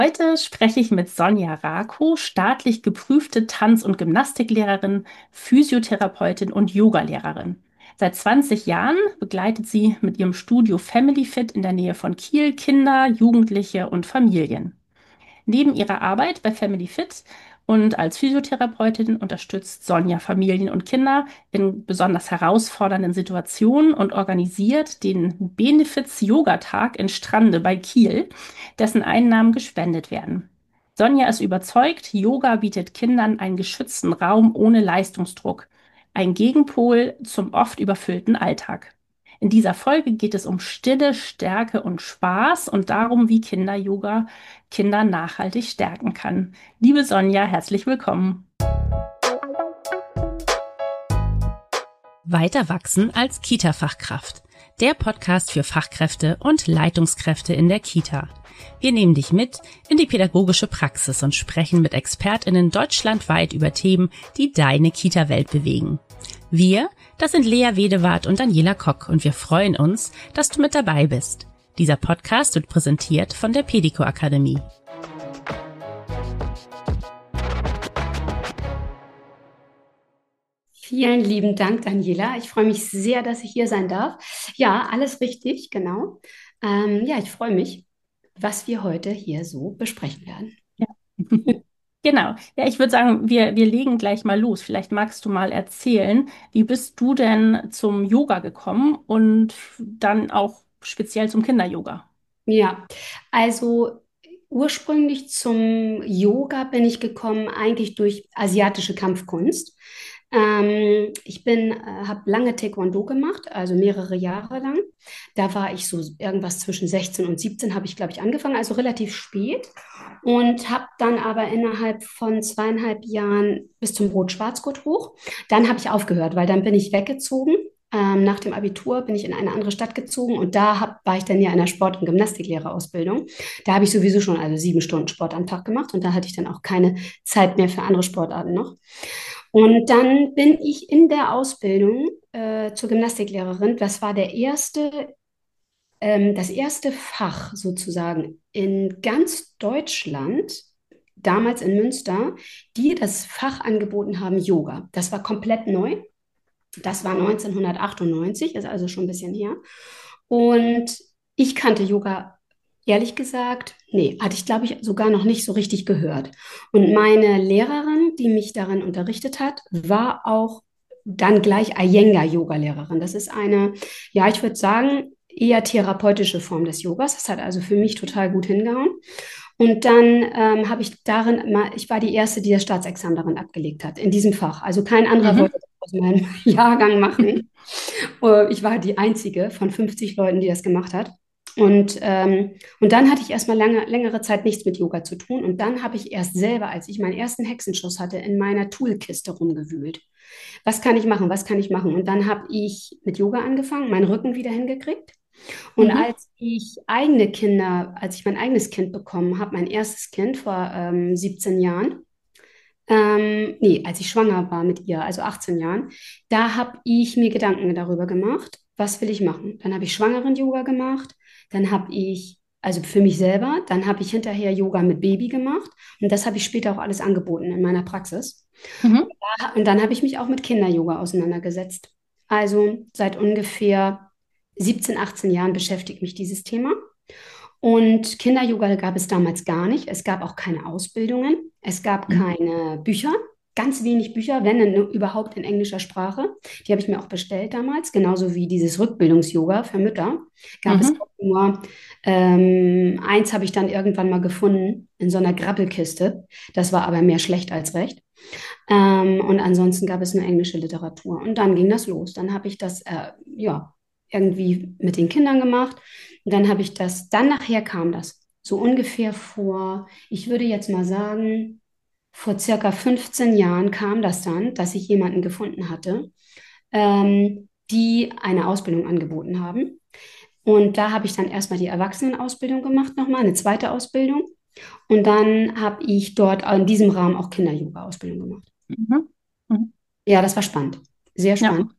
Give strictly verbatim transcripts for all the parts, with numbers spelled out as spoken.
Heute spreche ich mit Sonja Rako, staatlich geprüfte Tanz- und Gymnastiklehrerin, Physiotherapeutin und Yogalehrerin. Seit zwanzig Jahren begleitet sie mit ihrem Studio Family Fit in der Nähe von Kiel Kinder, Jugendliche und Familien. Neben ihrer Arbeit bei Family Fit und als Physiotherapeutin unterstützt Sonja Familien und Kinder in besonders herausfordernden Situationen und organisiert den Benefiz-Yoga-Tag in Strande bei Kiel, dessen Einnahmen gespendet werden. Sonja ist überzeugt, Yoga bietet Kindern einen geschützten Raum ohne Leistungsdruck, ein Gegenpol zum oft überfüllten Alltag. In dieser Folge geht es um Stille, Stärke und Spaß und darum, wie Kinder-Yoga Kinder nachhaltig stärken kann. Liebe Sonja, herzlich willkommen. Weiter wachsen als Kita-Fachkraft. Der Podcast für Fachkräfte und Leitungskräfte in der Kita. Wir nehmen dich mit in die pädagogische Praxis und sprechen mit ExpertInnen deutschlandweit über Themen, die deine Kita-Welt bewegen. Wir, das sind Lea Wedewart und Daniela Kock und wir freuen uns, dass du mit dabei bist. Dieser Podcast wird präsentiert von der Pedico Akademie. Vielen lieben Dank, Daniela. Ich freue mich sehr, dass ich hier sein darf. Ja, alles richtig, genau. Ähm, ja, ich freue mich, was wir heute hier so besprechen werden. Ja. Genau. Ja, ich würde sagen, wir, wir legen gleich mal los. Vielleicht magst du mal erzählen, wie bist du denn zum Yoga gekommen und dann auch speziell zum Kinder-Yoga? Ja, also ursprünglich zum Yoga bin ich gekommen eigentlich durch asiatische Kampfkunst. Ähm, ich bin, äh, habe lange Taekwondo gemacht, also mehrere Jahre lang. Da war ich so irgendwas zwischen sechzehn und siebzehn, habe ich, glaube ich, angefangen, also relativ spät. Und habe dann aber innerhalb von zweieinhalb Jahren bis zum Rot-Schwarz-Gurt hoch. Dann habe ich aufgehört, weil dann bin ich weggezogen. Ähm, nach dem Abitur bin ich in eine andere Stadt gezogen und da hab, war ich dann ja in der Sport- und Gymnastiklehrerausbildung. Da habe ich sowieso schon also sieben Stunden Sport am Tag gemacht und da hatte ich dann auch keine Zeit mehr für andere Sportarten noch. Und dann bin ich in der Ausbildung äh, zur Gymnastiklehrerin. Das war der erste, ähm, das erste Fach sozusagen in ganz Deutschland, damals in Münster, die das Fach angeboten haben, Yoga. Das war komplett neu. Das war neunzehnhundertachtundneunzig, ist also schon ein bisschen her. Und ich kannte Yoga, ehrlich gesagt, nee, hatte ich, glaube ich, sogar noch nicht so richtig gehört. Und meine Lehrerin, die mich darin unterrichtet hat, war auch dann gleich Iyengar-Yoga-Lehrerin. Das ist eine, ja, ich würde sagen, eher therapeutische Form des Yogas. Das hat also für mich total gut hingehauen. Und dann ähm, habe ich darin mal, ich war die Erste, die das Staatsexamen darin abgelegt hat, in diesem Fach. Also kein anderer wollte Mhm. das aus meinem Jahrgang machen. Äh, Ich war die Einzige von fünfzig Leuten, die das gemacht hat. Und, ähm, und dann hatte ich erstmal lange, längere Zeit nichts mit Yoga zu tun. Und dann habe ich erst selber, als ich meinen ersten Hexenschuss hatte, in meiner Toolkiste rumgewühlt. Was kann ich machen? Was kann ich machen? Und dann habe ich mit Yoga angefangen, meinen Rücken wieder hingekriegt. Und Mhm. als ich eigene Kinder, als ich mein eigenes Kind bekommen habe, mein erstes Kind vor ähm, siebzehn Jahren, ähm, nee, als ich schwanger war mit ihr, also achtzehn Jahren, da habe ich mir Gedanken darüber gemacht, was will ich machen. Dann habe ich Schwangeren-Yoga gemacht, dann habe ich, also für mich selber, dann habe ich hinterher Yoga mit Baby gemacht und das habe ich später auch alles angeboten in meiner Praxis. Mhm. Und dann habe ich mich auch mit Kinder-Yoga auseinandergesetzt. Also seit ungefähr siebzehn, achtzehn Jahren beschäftigt mich dieses Thema. Und Kinder-Yoga gab es damals gar nicht. Es gab auch keine Ausbildungen. Es gab Mhm. keine Bücher. Ganz wenig Bücher, wenn denn überhaupt in englischer Sprache. Die habe ich mir auch bestellt damals. Genauso wie dieses Rückbildungs-Yoga für Mütter. Gab es Mhm. auch nur. Ähm, eins habe ich dann irgendwann mal gefunden in so einer Grabbelkiste. Das war aber mehr schlecht als recht. Ähm, und ansonsten gab es nur englische Literatur. Und dann ging das los. Dann habe ich das, äh, ja, irgendwie mit den Kindern gemacht. Und dann habe ich das, dann nachher kam das. So ungefähr vor, ich würde jetzt mal sagen, vor circa fünfzehn Jahren kam das dann, dass ich jemanden gefunden hatte, ähm, die eine Ausbildung angeboten haben. Und da habe ich dann erstmal die Erwachsenenausbildung gemacht, nochmal eine zweite Ausbildung. Und dann habe ich dort in diesem Rahmen auch Kinder-Yoga-Ausbildung gemacht. Mhm. Mhm. Ja, das war spannend. Sehr Ja. spannend.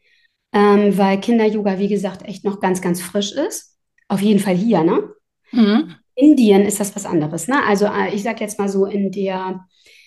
Ähm, weil Kinder-Yoga, wie gesagt, echt noch ganz, ganz frisch ist. Auf jeden Fall hier, ne? Mhm. Indien ist das was anderes, ne? Also äh, ich sage jetzt mal so in der,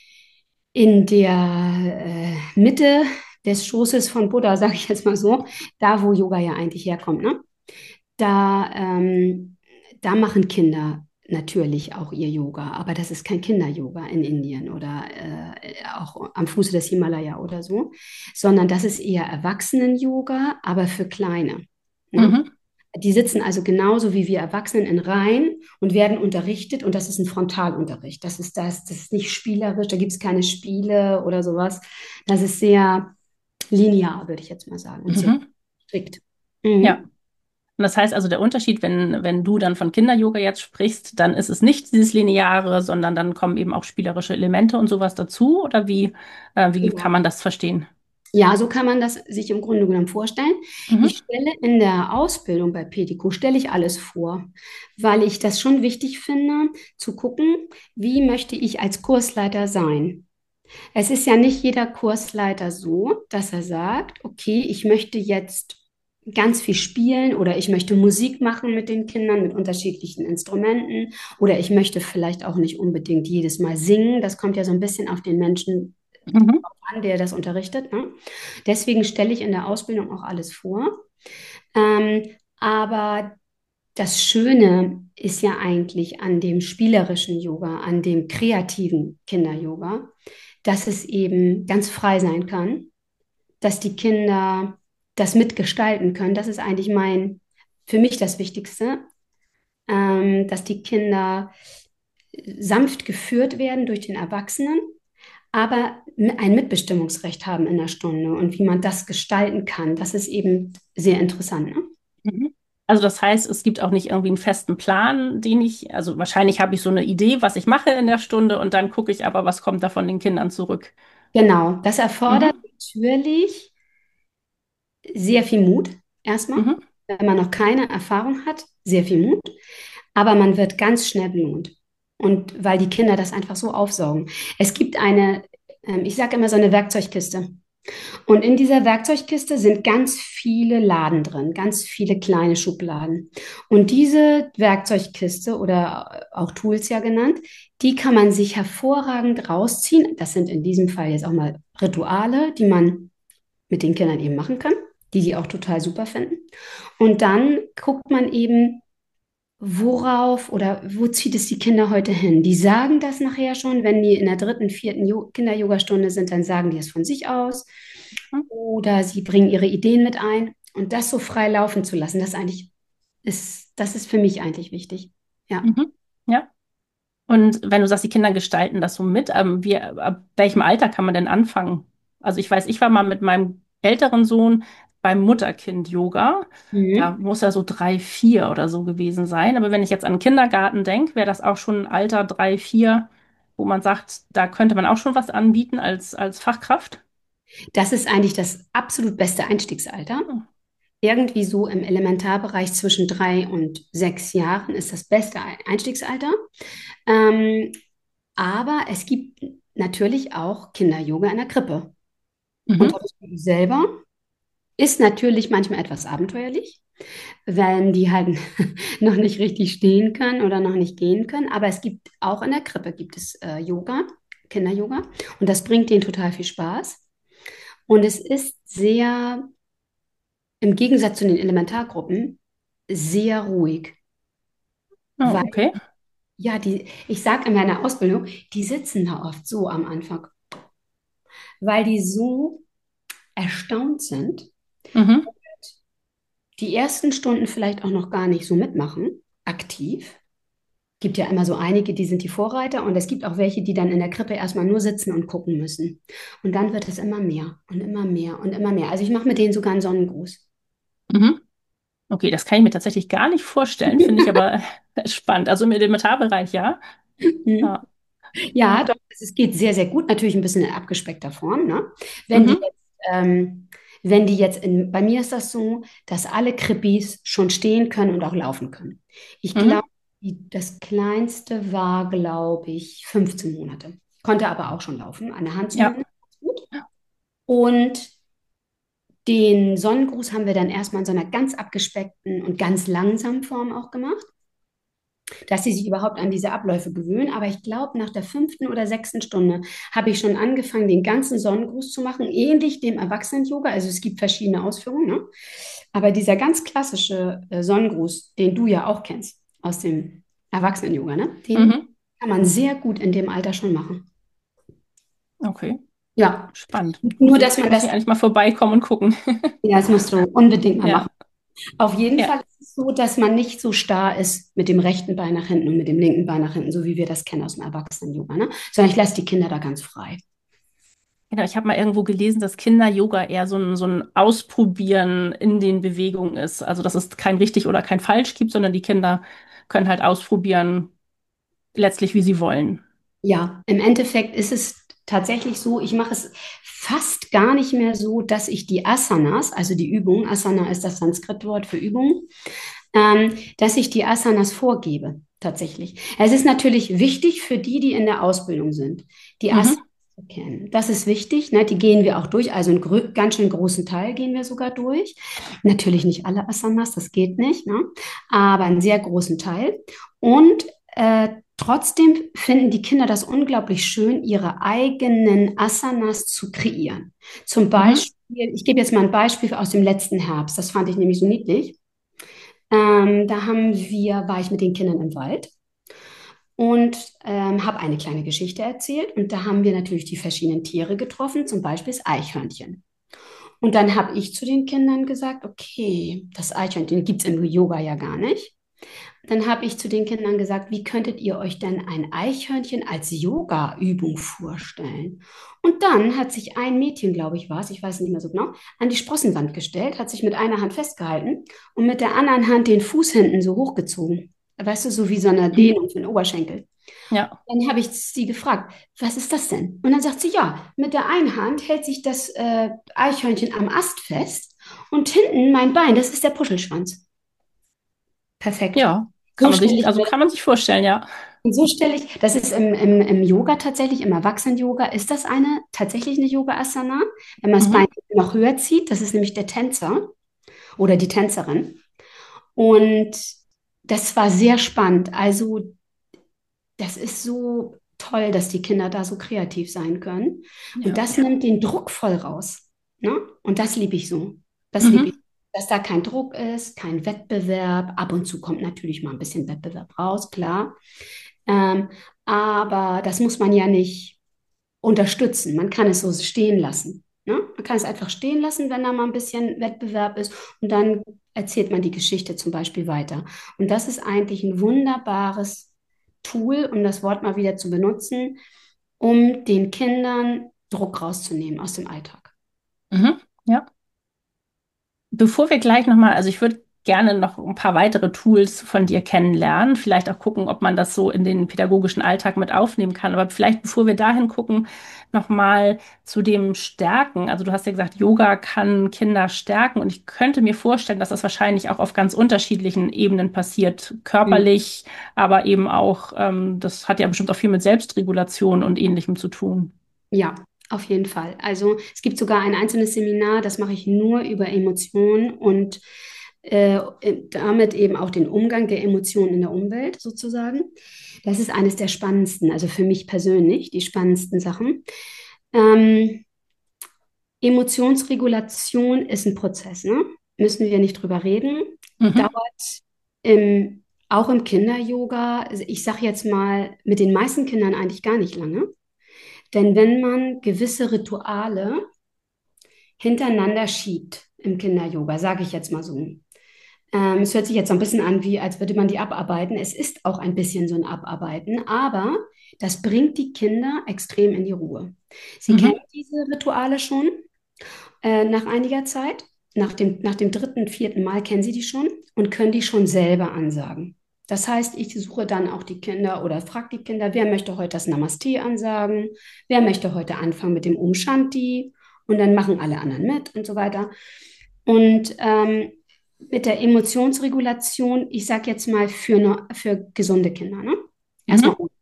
in der äh, Mitte des Schoßes von Buddha, sage ich jetzt mal so, da wo Yoga ja eigentlich herkommt, ne? Da, ähm, da machen Kinder natürlich auch ihr Yoga, aber das ist kein Kinder-Yoga in Indien oder äh, auch am Fuße des Himalaya oder so, sondern das ist eher Erwachsenen-Yoga, aber für Kleine. Ne? Mhm. Die sitzen also genauso wie wir Erwachsenen in Reihen und werden unterrichtet und das ist ein Frontalunterricht. Das ist das, das ist nicht spielerisch, da gibt es keine Spiele oder sowas. Das ist sehr linear, würde ich jetzt mal sagen, und sehr Mhm. strikt. Ja. Mhm. Und das heißt also, der Unterschied, wenn, wenn du dann von Kinder-Yoga jetzt sprichst, dann ist es nicht dieses Lineare, sondern dann kommen eben auch spielerische Elemente und sowas dazu? Oder wie, äh, wie kann man das verstehen? Ja, so kann man das sich im Grunde genommen vorstellen. Ich Mhm. stelle in der Ausbildung bei Pedico, stelle ich alles vor, weil ich das schon wichtig finde, zu gucken, wie möchte ich als Kursleiter sein. Es ist ja nicht jeder Kursleiter so, dass er sagt, okay, ich möchte jetzt ganz viel spielen oder ich möchte Musik machen mit den Kindern mit unterschiedlichen Instrumenten oder ich möchte vielleicht auch nicht unbedingt jedes Mal singen. Das kommt ja so ein bisschen auf den Menschen Mhm. an, der das unterrichtet. Ne? Deswegen stelle ich in der Ausbildung auch alles vor. Ähm, aber das Schöne ist ja eigentlich an dem spielerischen Yoga, an dem kreativen Kinder-Yoga, dass es eben ganz frei sein kann, dass die Kinder das mitgestalten können. Das ist eigentlich mein, für mich das Wichtigste, ähm, dass die Kinder sanft geführt werden durch den Erwachsenen, aber ein Mitbestimmungsrecht haben in der Stunde und wie man das gestalten kann, das ist eben sehr interessant. Ne? Mhm. Also das heißt, es gibt auch nicht irgendwie einen festen Plan, den ich, also wahrscheinlich habe ich so eine Idee, was ich mache in der Stunde und dann gucke ich aber, was kommt da von den Kindern zurück. Genau, das erfordert Mhm. natürlich sehr viel Mut, erstmal, Mhm. wenn man noch keine Erfahrung hat, sehr viel Mut, aber man wird ganz schnell belohnt. Und weil die Kinder das einfach so aufsaugen. Es gibt eine, ähm, ich sage immer so eine Werkzeugkiste. Und in dieser Werkzeugkiste sind ganz viele Laden drin, ganz viele kleine Schubladen. Und diese Werkzeugkiste oder auch Tools ja genannt, die kann man sich hervorragend rausziehen. Das sind in diesem Fall jetzt auch mal Rituale, die man mit den Kindern eben machen kann, die die auch total super finden. Und dann guckt man eben, worauf oder wo zieht es die Kinder heute hin? Die sagen das nachher schon, wenn die in der dritten, vierten Jo- Kinder-Yoga-Stunde sind, dann sagen die es von sich aus oder sie bringen ihre Ideen mit ein und das so frei laufen zu lassen, das eigentlich ist, das ist für mich eigentlich wichtig. Ja. Mhm. Ja. Und wenn du sagst, die Kinder gestalten das so mit, ähm, wie, ab welchem Alter kann man denn anfangen? Also ich weiß, ich war mal mit meinem älteren Sohn beim Mutterkind-Yoga. Da Mhm. muss er so drei, vier oder so gewesen sein. Aber wenn ich jetzt an den Kindergarten denke, wäre das auch schon ein Alter drei, vier, wo man sagt, da könnte man auch schon was anbieten als, als Fachkraft. Das ist eigentlich das absolut beste Einstiegsalter. Hm. Irgendwie so im Elementarbereich zwischen drei und sechs Jahren ist das beste Einstiegsalter. Ähm, aber es gibt natürlich auch Kinder-Yoga in der Krippe. Mhm. Unterrichten selber ist natürlich manchmal etwas abenteuerlich, wenn die halt noch nicht richtig stehen können oder noch nicht gehen können. Aber es gibt auch in der Krippe gibt es äh, Yoga, Kinder-Yoga. Und das bringt denen total viel Spaß. Und es ist sehr, im Gegensatz zu den Elementargruppen, sehr ruhig. Oh, Weil, okay. ja, die, ich sage in meiner Ausbildung, die sitzen da oft so am Anfang, weil die so erstaunt sind, Mhm. die ersten Stunden vielleicht auch noch gar nicht so mitmachen, aktiv. Gibt ja immer so einige, die sind die Vorreiter und es gibt auch welche, die dann in der Krippe erstmal nur sitzen und gucken müssen. Und dann wird es immer mehr und immer mehr und immer mehr. Also ich mache mit denen sogar einen Sonnengruß. Mhm. Okay, das kann ich mir tatsächlich gar nicht vorstellen, finde ich aber spannend. Also im Elementarbereich, ja. Mhm. Ja. Ja, Ja. doch, es es geht sehr, sehr gut. Natürlich ein bisschen in abgespeckter Form, ne? Wenn die Mhm. jetzt, ähm, wenn die jetzt in, bei mir ist das so, dass alle Krippis schon stehen können und auch laufen können. Ich glaube, Mhm. die- das kleinste war, glaube ich, fünfzehn Monate. Konnte aber auch schon laufen, an der Hand Ja. zumindest. Gut. Und den Sonnengruß haben wir dann erstmal in so einer ganz abgespeckten und ganz langsamen Form auch gemacht. dass sie sich überhaupt an diese Abläufe gewöhnen. Aber ich glaube, nach der fünften oder sechsten Stunde habe ich schon angefangen, den ganzen Sonnengruß zu machen, ähnlich dem Erwachsenen-Yoga. Also es gibt verschiedene Ausführungen, ne? Aber dieser ganz klassische äh, Sonnengruß, den du ja auch kennst aus dem Erwachsenen-Yoga, ne? Den Mhm. kann man sehr gut in dem Alter schon machen. Okay, Ja, spannend. nur Muss dass ich, man muss das, ich eigentlich mal vorbeikommen und gucken. ja, das musst du unbedingt mal machen. Ja, Auf jeden ja. Fall ist es so, dass man nicht so starr ist mit dem rechten Bein nach hinten und mit dem linken Bein nach hinten, so wie wir das kennen aus dem Erwachsenen-Yoga, ne? Sondern ich lasse die Kinder da ganz frei. Genau, ich habe mal irgendwo gelesen, dass Kinder-Yoga eher so ein, so ein Ausprobieren in den Bewegungen ist. Also, dass es kein richtig oder kein falsch gibt, sondern die Kinder können halt ausprobieren, letztlich wie sie wollen. Ja, im Endeffekt ist es tatsächlich so, ich mache es fast gar nicht mehr so, dass ich die Asanas, also die Übungen, Asana ist das Sanskrit-Wort für Übungen, ähm, dass ich die Asanas vorgebe, tatsächlich. Es ist natürlich wichtig für die, die in der Ausbildung sind, die Asanas Mhm. zu kennen. Das ist wichtig, ne? Die gehen wir auch durch, also einen grö- ganz schön großen Teil gehen wir sogar durch. Natürlich nicht alle Asanas, das geht nicht, ne? Aber einen sehr großen Teil. Und äh, trotzdem finden die Kinder das unglaublich schön, ihre eigenen Asanas zu kreieren. Zum Mhm. Beispiel, ich gebe jetzt mal ein Beispiel aus dem letzten Herbst, das fand ich nämlich so niedlich. Ähm, da haben wir, war ich mit den Kindern im Wald und ähm, habe eine kleine Geschichte erzählt. Und da haben wir natürlich die verschiedenen Tiere getroffen, zum Beispiel das Eichhörnchen. Und dann habe ich zu den Kindern gesagt, okay, das Eichhörnchen gibt es im Yoga ja gar nicht. Dann habe ich zu den Kindern gesagt, wie könntet ihr euch denn ein Eichhörnchen als Yoga-Übung vorstellen? Und dann hat sich ein Mädchen, glaube ich, war es, ich weiß nicht mehr so genau, an die Sprossenwand gestellt, hat sich mit einer Hand festgehalten und mit der anderen Hand den Fuß hinten so hochgezogen. Weißt du, so wie so eine Mhm. Dehnung für den Oberschenkel. Ja. Dann habe ich sie gefragt, was ist das denn? Und dann sagt sie, ja, mit der einen Hand hält sich das äh, Eichhörnchen am Ast fest und hinten mein Bein, das ist der Puschelschwanz. Perfekt. Ja. Kann So man stelle sich, ich also mir kann man sich vorstellen, ja. Und so stelle ich, das ist im, im, im Yoga tatsächlich, im Erwachsenen-Yoga, ist das eine tatsächlich eine Yoga-Asana, wenn man das Bein Mhm. noch höher zieht, das ist nämlich der Tänzer oder die Tänzerin. Und das war sehr spannend. Also, das ist so toll, dass die Kinder da so kreativ sein können. Und Ja. das nimmt den Druck voll raus. Ne? Und das liebe ich so. Das liebe ich. Mhm. Dass da kein Druck ist, kein Wettbewerb. Ab und zu kommt natürlich mal ein bisschen Wettbewerb raus, klar. Ähm, aber das muss man ja nicht unterstützen. Man kann es so stehen lassen. Ne? Man kann es einfach stehen lassen, wenn da mal ein bisschen Wettbewerb ist. Und dann erzählt man die Geschichte zum Beispiel weiter. Und das ist eigentlich ein wunderbares Tool, um das Wort mal wieder zu benutzen, um den Kindern Druck rauszunehmen aus dem Alltag. Mhm. Ja. Bevor wir gleich nochmal, also ich würde gerne noch ein paar weitere Tools von dir kennenlernen, vielleicht auch gucken, ob man das so in den pädagogischen Alltag mit aufnehmen kann. Aber vielleicht, bevor wir dahin gucken, nochmal zu dem Stärken. Also du hast ja gesagt, Yoga kann Kinder stärken und ich könnte mir vorstellen, dass das wahrscheinlich auch auf ganz unterschiedlichen Ebenen passiert, Mhm. körperlich, aber eben auch, ähm, das hat ja bestimmt auch viel mit Selbstregulation und Ähnlichem zu tun. Ja, auf jeden Fall. Also es gibt sogar ein einzelnes Seminar, das mache ich nur über Emotionen und äh, damit eben auch den Umgang der Emotionen in der Umwelt sozusagen. Das ist eines der spannendsten, also für mich persönlich, die spannendsten Sachen. Ähm, Emotionsregulation ist ein Prozess, ne? Müssen wir nicht drüber reden. Mhm. Dauert im, auch im Kinder-Yoga, also ich sage jetzt mal, mit den meisten Kindern eigentlich gar nicht lange. Denn wenn man gewisse Rituale hintereinander schiebt im Kinder-Yoga, sage ich jetzt mal so, ähm, es hört sich jetzt so ein bisschen an, wie als würde man die abarbeiten. Es ist auch ein bisschen so ein Abarbeiten, aber das bringt die Kinder extrem in die Ruhe. Sie kennen Mhm. diese Rituale schon äh, nach einiger Zeit. Nach dem, nach dem dritten, vierten Mal kennen sie die schon und können die schon selber ansagen. Das heißt, ich suche dann auch die Kinder oder frage die Kinder, wer möchte heute das Namaste ansagen, wer möchte heute anfangen mit dem Om Shanti und dann machen alle anderen mit und so weiter. Und ähm, mit der Emotionsregulation, ich sage jetzt mal für, ne, für gesunde Kinder, ne? Erstmal Mhm.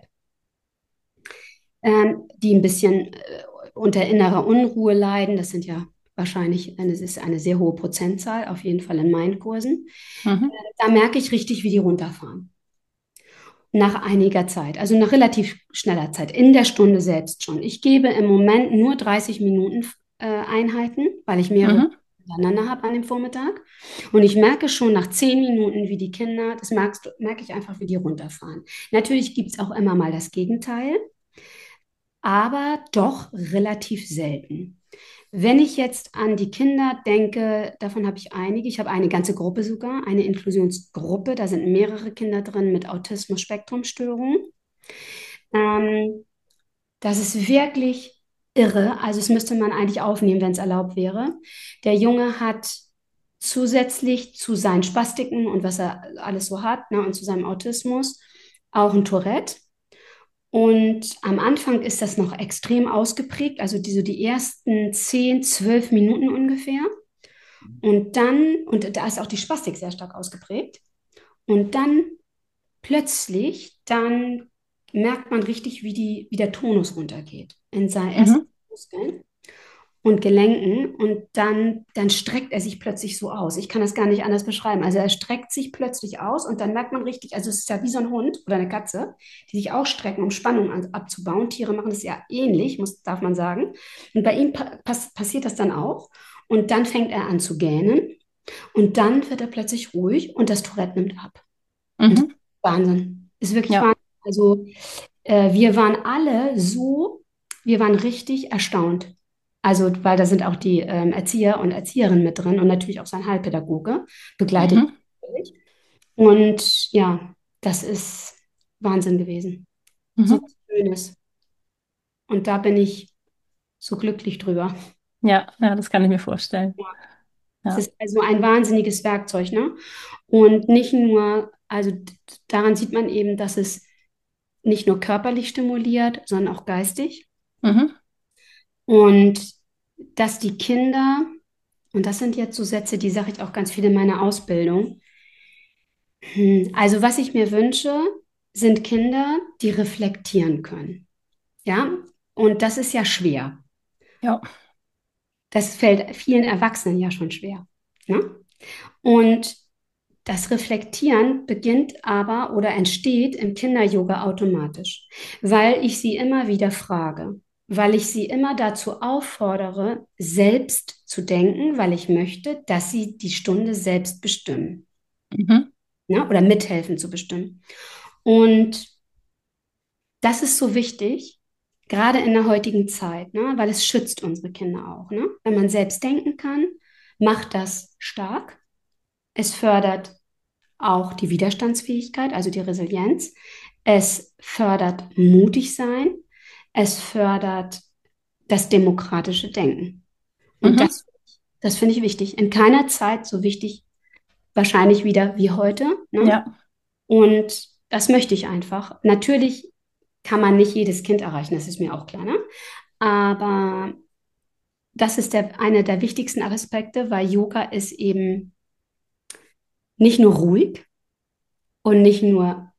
ähm, die ein bisschen äh, unter innerer Unruhe leiden. Das sind ja wahrscheinlich, eine, es ist eine sehr hohe Prozentzahl, auf jeden Fall in meinen Kursen. Mhm. Da merke ich richtig, wie die runterfahren. nach einiger Zeit, also nach relativ schneller Zeit, in der Stunde selbst schon. Ich gebe im Moment nur dreißig Minuten äh, Einheiten, weil ich mehrere Mhm. miteinander habe an dem Vormittag. Und ich merke schon nach zehn Minuten, wie die Kinder, das merkst, du- merke ich einfach, wie die runterfahren. Natürlich gibt es auch immer mal das Gegenteil, aber doch relativ selten. Wenn ich jetzt an die Kinder denke, davon habe ich einige. Ich habe eine ganze Gruppe sogar, eine Inklusionsgruppe. Da sind mehrere Kinder drin mit Autismus-Spektrum-Störungen. Ähm, Das ist wirklich irre. Also es müsste man eigentlich aufnehmen, wenn es erlaubt wäre. Der Junge hat zusätzlich zu seinen Spastiken und was er alles so hat, ne, und zu seinem Autismus auch ein Tourette. Und am Anfang ist das noch extrem ausgeprägt, also die, so die ersten zehn, zwölf Minuten ungefähr. Und dann, und da ist auch die Spastik sehr stark ausgeprägt. Und dann plötzlich, dann merkt man richtig, wie, die, wie der Tonus runtergeht in seinen ersten Mhm. Muskeln und Gelenken. Und dann, dann streckt er sich plötzlich so aus. Ich kann das gar nicht anders beschreiben. Also er streckt sich plötzlich aus und dann merkt man richtig, also es ist ja wie so ein Hund oder eine Katze, die sich ausstrecken, um Spannung an, abzubauen. Tiere machen das ja ähnlich, muss, darf man sagen. Und bei ihm pa pass passiert das dann auch. Und dann fängt er an zu gähnen und dann wird er plötzlich ruhig und das Tourette nimmt ab. Und das Mhm. ist Wahnsinn. Ist wirklich Ja. Wahnsinn. Also äh, wir waren alle so, wir waren richtig erstaunt. Also, weil da sind auch die ähm, Erzieher und Erzieherinnen mit drin und natürlich auch sein Heilpädagoge begleitet. Mhm. Und ja, das ist Wahnsinn gewesen. So Mhm. was Schönes. Und da bin ich so glücklich drüber. Ja, ja, das kann ich mir vorstellen. Ja. Es Ja. ist also ein wahnsinniges Werkzeug, ne? Und nicht nur, also d- daran sieht man eben, dass es nicht nur körperlich stimuliert, sondern auch geistig. Mhm. Und dass die Kinder, und das sind jetzt so Sätze, die sage ich auch ganz viel in meiner Ausbildung. Hm, Also was ich mir wünsche, sind Kinder, die reflektieren können. Ja, und das ist ja schwer. Ja. Das fällt vielen Erwachsenen ja schon schwer. Ne? Und das Reflektieren beginnt aber oder entsteht im Kinder-Yoga automatisch, weil ich sie immer wieder frage, weil ich sie immer dazu auffordere, selbst zu denken, weil ich möchte, dass sie die Stunde selbst bestimmen, Mhm. ne? Oder mithelfen zu bestimmen. Und das ist so wichtig, gerade in der heutigen Zeit, ne? Weil es schützt unsere Kinder auch. Ne? Wenn man selbst denken kann, macht das stark. Es fördert auch die Widerstandsfähigkeit, also die Resilienz. Es fördert mutig sein. Es fördert das demokratische Denken. Und Mhm. das, das finde ich wichtig. In keiner Zeit so wichtig, wahrscheinlich wieder wie heute. Ne? Ja. Und das möchte ich einfach. Natürlich kann man nicht jedes Kind erreichen, das ist mir auch klar. Ne? Aber das ist der, einer der wichtigsten Aspekte, weil Yoga ist eben nicht nur ruhig und nicht nur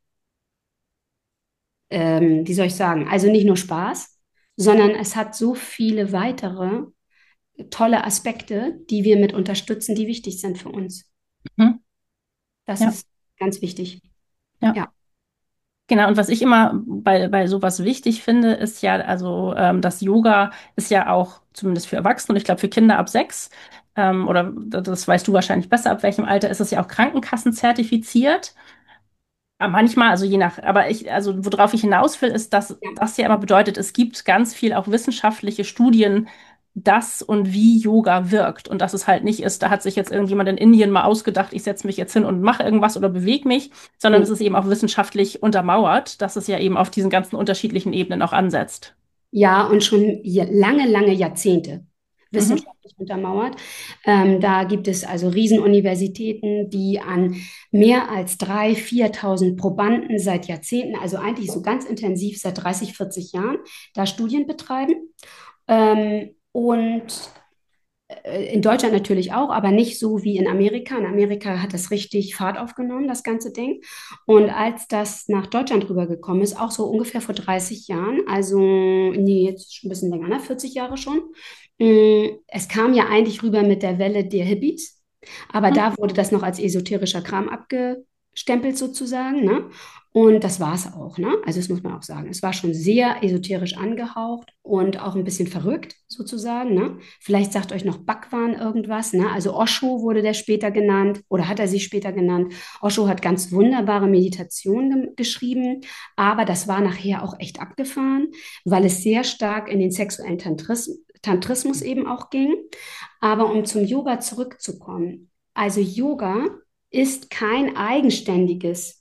ähm, wie soll ich sagen, also nicht nur Spaß, sondern es hat so viele weitere tolle Aspekte, die wir mit unterstützen, die wichtig sind für uns. Mhm. Das Ja. ist ganz wichtig. Ja. Ja, Genau, und was ich immer bei, bei sowas wichtig finde, ist ja, also ähm, das Yoga ist ja auch, zumindest für Erwachsene, und ich glaube für Kinder ab sechs, ähm, oder das weißt du wahrscheinlich besser, ab welchem Alter ist es ja auch krankenkassenzertifiziert. Aber manchmal, also je nach, aber ich, also worauf ich hinaus will, ist, dass ja, das ja immer bedeutet, es gibt ganz viel auch wissenschaftliche Studien, dass und wie Yoga wirkt. Und dass es halt nicht ist, da hat sich jetzt irgendjemand in Indien mal ausgedacht, ich setze mich jetzt hin und mache irgendwas oder bewege mich, sondern es nee. ist eben auch wissenschaftlich untermauert, dass es ja eben auf diesen ganzen unterschiedlichen Ebenen auch ansetzt. Ja, und schon ja- lange, lange Jahrzehnte Mhm. wissenschaftlich untermauert. Ähm, da gibt es also Riesenuniversitäten, die an mehr als dreitausend, viertausend Probanden seit Jahrzehnten, also eigentlich so ganz intensiv seit dreißig, vierzig Jahren, da Studien betreiben. Ähm, und äh, in Deutschland natürlich auch, aber nicht so wie in Amerika. In Amerika hat das richtig Fahrt aufgenommen, das ganze Ding. Und als das nach Deutschland rübergekommen ist, auch so ungefähr vor dreißig Jahren, also nee, jetzt schon ein bisschen länger, ne? vierzig Jahre schon, mh, es kam ja eigentlich rüber mit der Welle der Hippies, aber Mhm. da wurde das noch als esoterischer Kram abgestempelt sozusagen, ne? Und das war es auch, ne? Also das muss man auch sagen. Es war schon sehr esoterisch angehaucht und auch ein bisschen verrückt sozusagen, ne? Vielleicht sagt euch noch Bhagwan irgendwas, ne? Also Osho wurde der später genannt oder hat er sich später genannt. Osho hat ganz wunderbare Meditationen ge geschrieben, aber das war nachher auch echt abgefahren, weil es sehr stark in den sexuellen Tantris Tantrismus eben auch ging. Aber um zum Yoga zurückzukommen, also Yoga ist kein eigenständiges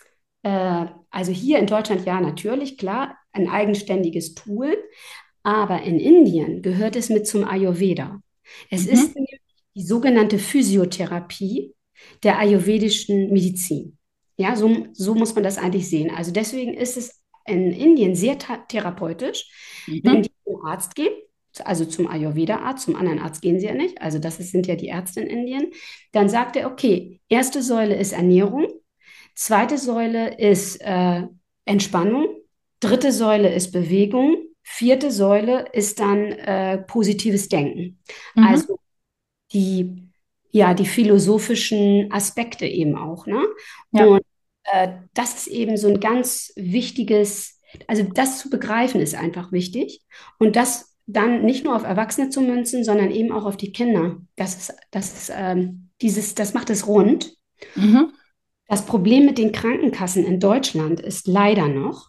äh, also hier in Deutschland ja natürlich, klar, ein eigenständiges Tool, aber in Indien gehört es mit zum Ayurveda. Es ist Mhm. nämlich die sogenannte Physiotherapie der ayurvedischen Medizin. Ja, so, so muss man das eigentlich sehen. Also deswegen ist es in Indien sehr therapeutisch, wenn Mhm. die zum Arzt gehen, also zum Ayurveda-Arzt, zum anderen Arzt gehen sie ja nicht, also das ist, sind ja die Ärzte in Indien, dann sagt er, okay, erste Säule ist Ernährung, zweite Säule ist äh, Entspannung. Dritte Säule ist Bewegung. Vierte Säule ist dann äh, positives Denken. Mhm. Also die, ja, die philosophischen Aspekte eben auch, ne? Ja. Und äh, das ist eben so ein ganz wichtiges, also das zu begreifen ist einfach wichtig. Und das dann nicht nur auf Erwachsene zu münzen, sondern eben auch auf die Kinder. Das ist, das ist ähm, dieses, das macht es rund. Mhm. Das Problem mit den Krankenkassen in Deutschland ist leider noch,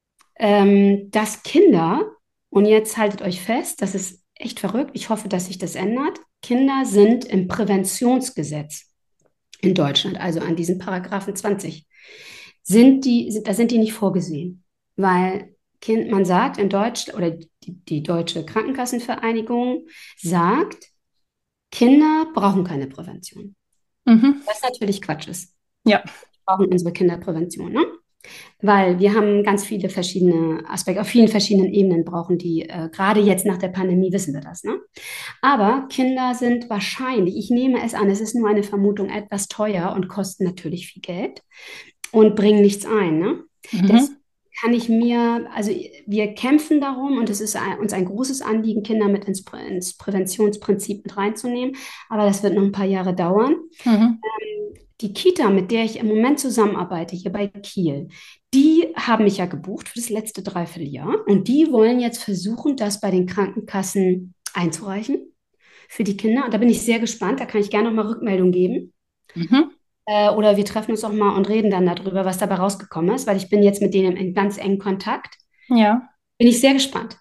ähm, dass Kinder, und jetzt haltet euch fest, das ist echt verrückt, ich hoffe, dass sich das ändert, Kinder sind im Präventionsgesetz in Deutschland, also an diesem Paragraphen zwanzig, sind die, sind, da sind die nicht vorgesehen, weil kind, man sagt in Deutsch, oder die, die Deutsche Krankenkassenvereinigung sagt, Kinder brauchen keine Prävention. Mhm. Was natürlich Quatsch ist. Ja. Brauchen unsere Kinder Prävention, ne? Weil wir haben ganz viele verschiedene Aspekte, auf vielen verschiedenen Ebenen brauchen die, äh, gerade jetzt nach der Pandemie wissen wir das, ne? Aber Kinder sind wahrscheinlich, ich nehme es an, es ist nur eine Vermutung, etwas teuer und kosten natürlich viel Geld und bringen nichts ein, ne? Das Mhm. kann ich mir, also wir kämpfen darum und es ist ein, uns ein großes Anliegen, Kinder mit ins, Prä- ins Präventionsprinzip mit reinzunehmen, aber das wird noch ein paar Jahre dauern. Mhm. Die Kita, mit der ich im Moment zusammenarbeite, hier bei Kiel, die haben mich ja gebucht für das letzte Dreivierteljahr und die wollen jetzt versuchen, das bei den Krankenkassen einzureichen für die Kinder. Und da bin ich sehr gespannt, da kann ich gerne noch mal Rückmeldung geben. Mhm. Äh, oder wir treffen uns auch mal und reden dann darüber, was dabei rausgekommen ist, weil ich bin jetzt mit denen in ganz engen Kontakt. Ja. Bin ich sehr gespannt.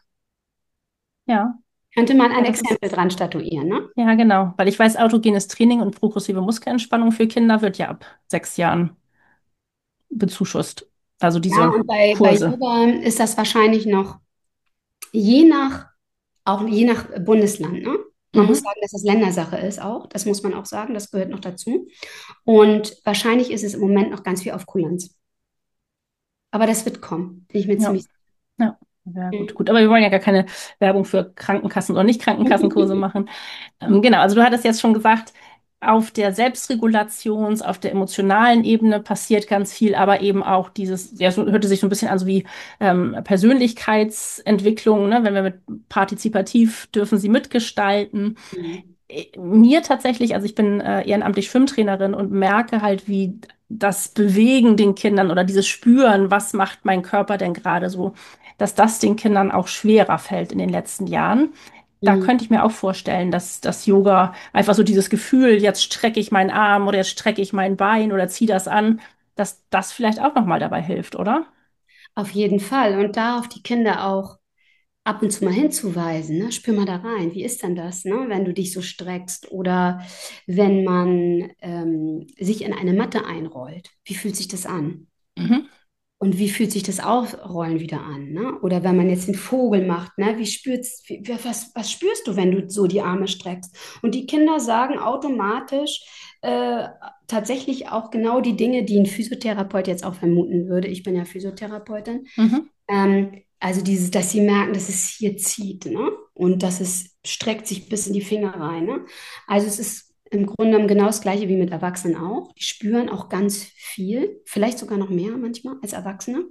Ja. Könnte man Ja, ein das ist, Exempel dran statuieren, ne? ja, genau. Weil ich weiß, autogenes Training und progressive Muskelentspannung für Kinder wird ja ab sechs Jahren bezuschusst. Also Ja, diese und bei, bei Kurse. Yoga ist das wahrscheinlich noch je nach auch je nach Bundesland, ne? Man muss Mhm. sagen, dass das Ländersache ist auch. Das muss man auch sagen. Das gehört noch dazu. Und wahrscheinlich ist es im Moment noch ganz viel auf Kulanz. Aber das wird kommen, bin ich mir Ja. ziemlich Ja. Ja, gut, sicher. gut. Aber wir wollen ja gar keine Werbung für Krankenkassen oder Nicht-Krankenkassenkurse machen. Ähm, genau, also du hattest jetzt schon gesagt, auf der Selbstregulations-, auf der emotionalen Ebene passiert ganz viel, aber eben auch dieses, ja, so hörte sich so ein bisschen an, so wie ähm, Persönlichkeitsentwicklung, ne? Wenn wir mit partizipativ dürfen sie mitgestalten. Mhm. Äh, Mir tatsächlich, also ich bin äh, ehrenamtlich Schwimmtrainerin und merke halt, wie das Bewegen den Kindern oder dieses Spüren, was macht mein Körper denn gerade so, dass das den Kindern auch schwerer fällt in den letzten Jahren. Da Mhm. könnte ich mir auch vorstellen, dass das Yoga einfach so dieses Gefühl, jetzt strecke ich meinen Arm oder jetzt strecke ich mein Bein oder ziehe das an, dass das vielleicht auch nochmal dabei hilft, oder? Auf jeden Fall. Und da auf die Kinder auch ab und zu mal hinzuweisen, ne? Spür mal da rein. Wie ist denn das, ne? Wenn du dich so streckst oder wenn man ähm, sich in eine Matte einrollt. Wie fühlt sich das an? Mhm. Und wie fühlt sich das Aufrollen wieder an? Ne? Oder wenn man jetzt den Vogel macht, ne? Wie spürst, wie, was, was spürst du, wenn du so die Arme streckst? Und die Kinder sagen automatisch äh, tatsächlich auch genau die Dinge, die ein Physiotherapeut jetzt auch vermuten würde. Ich bin ja Physiotherapeutin. Mhm. Ähm, also dieses, dass sie merken, dass es hier zieht, ne? Und dass es streckt sich bis in die Finger rein, ne? Also es ist im Grunde genommen genau das Gleiche wie mit Erwachsenen auch. Die spüren auch ganz viel, vielleicht sogar noch mehr manchmal als Erwachsene.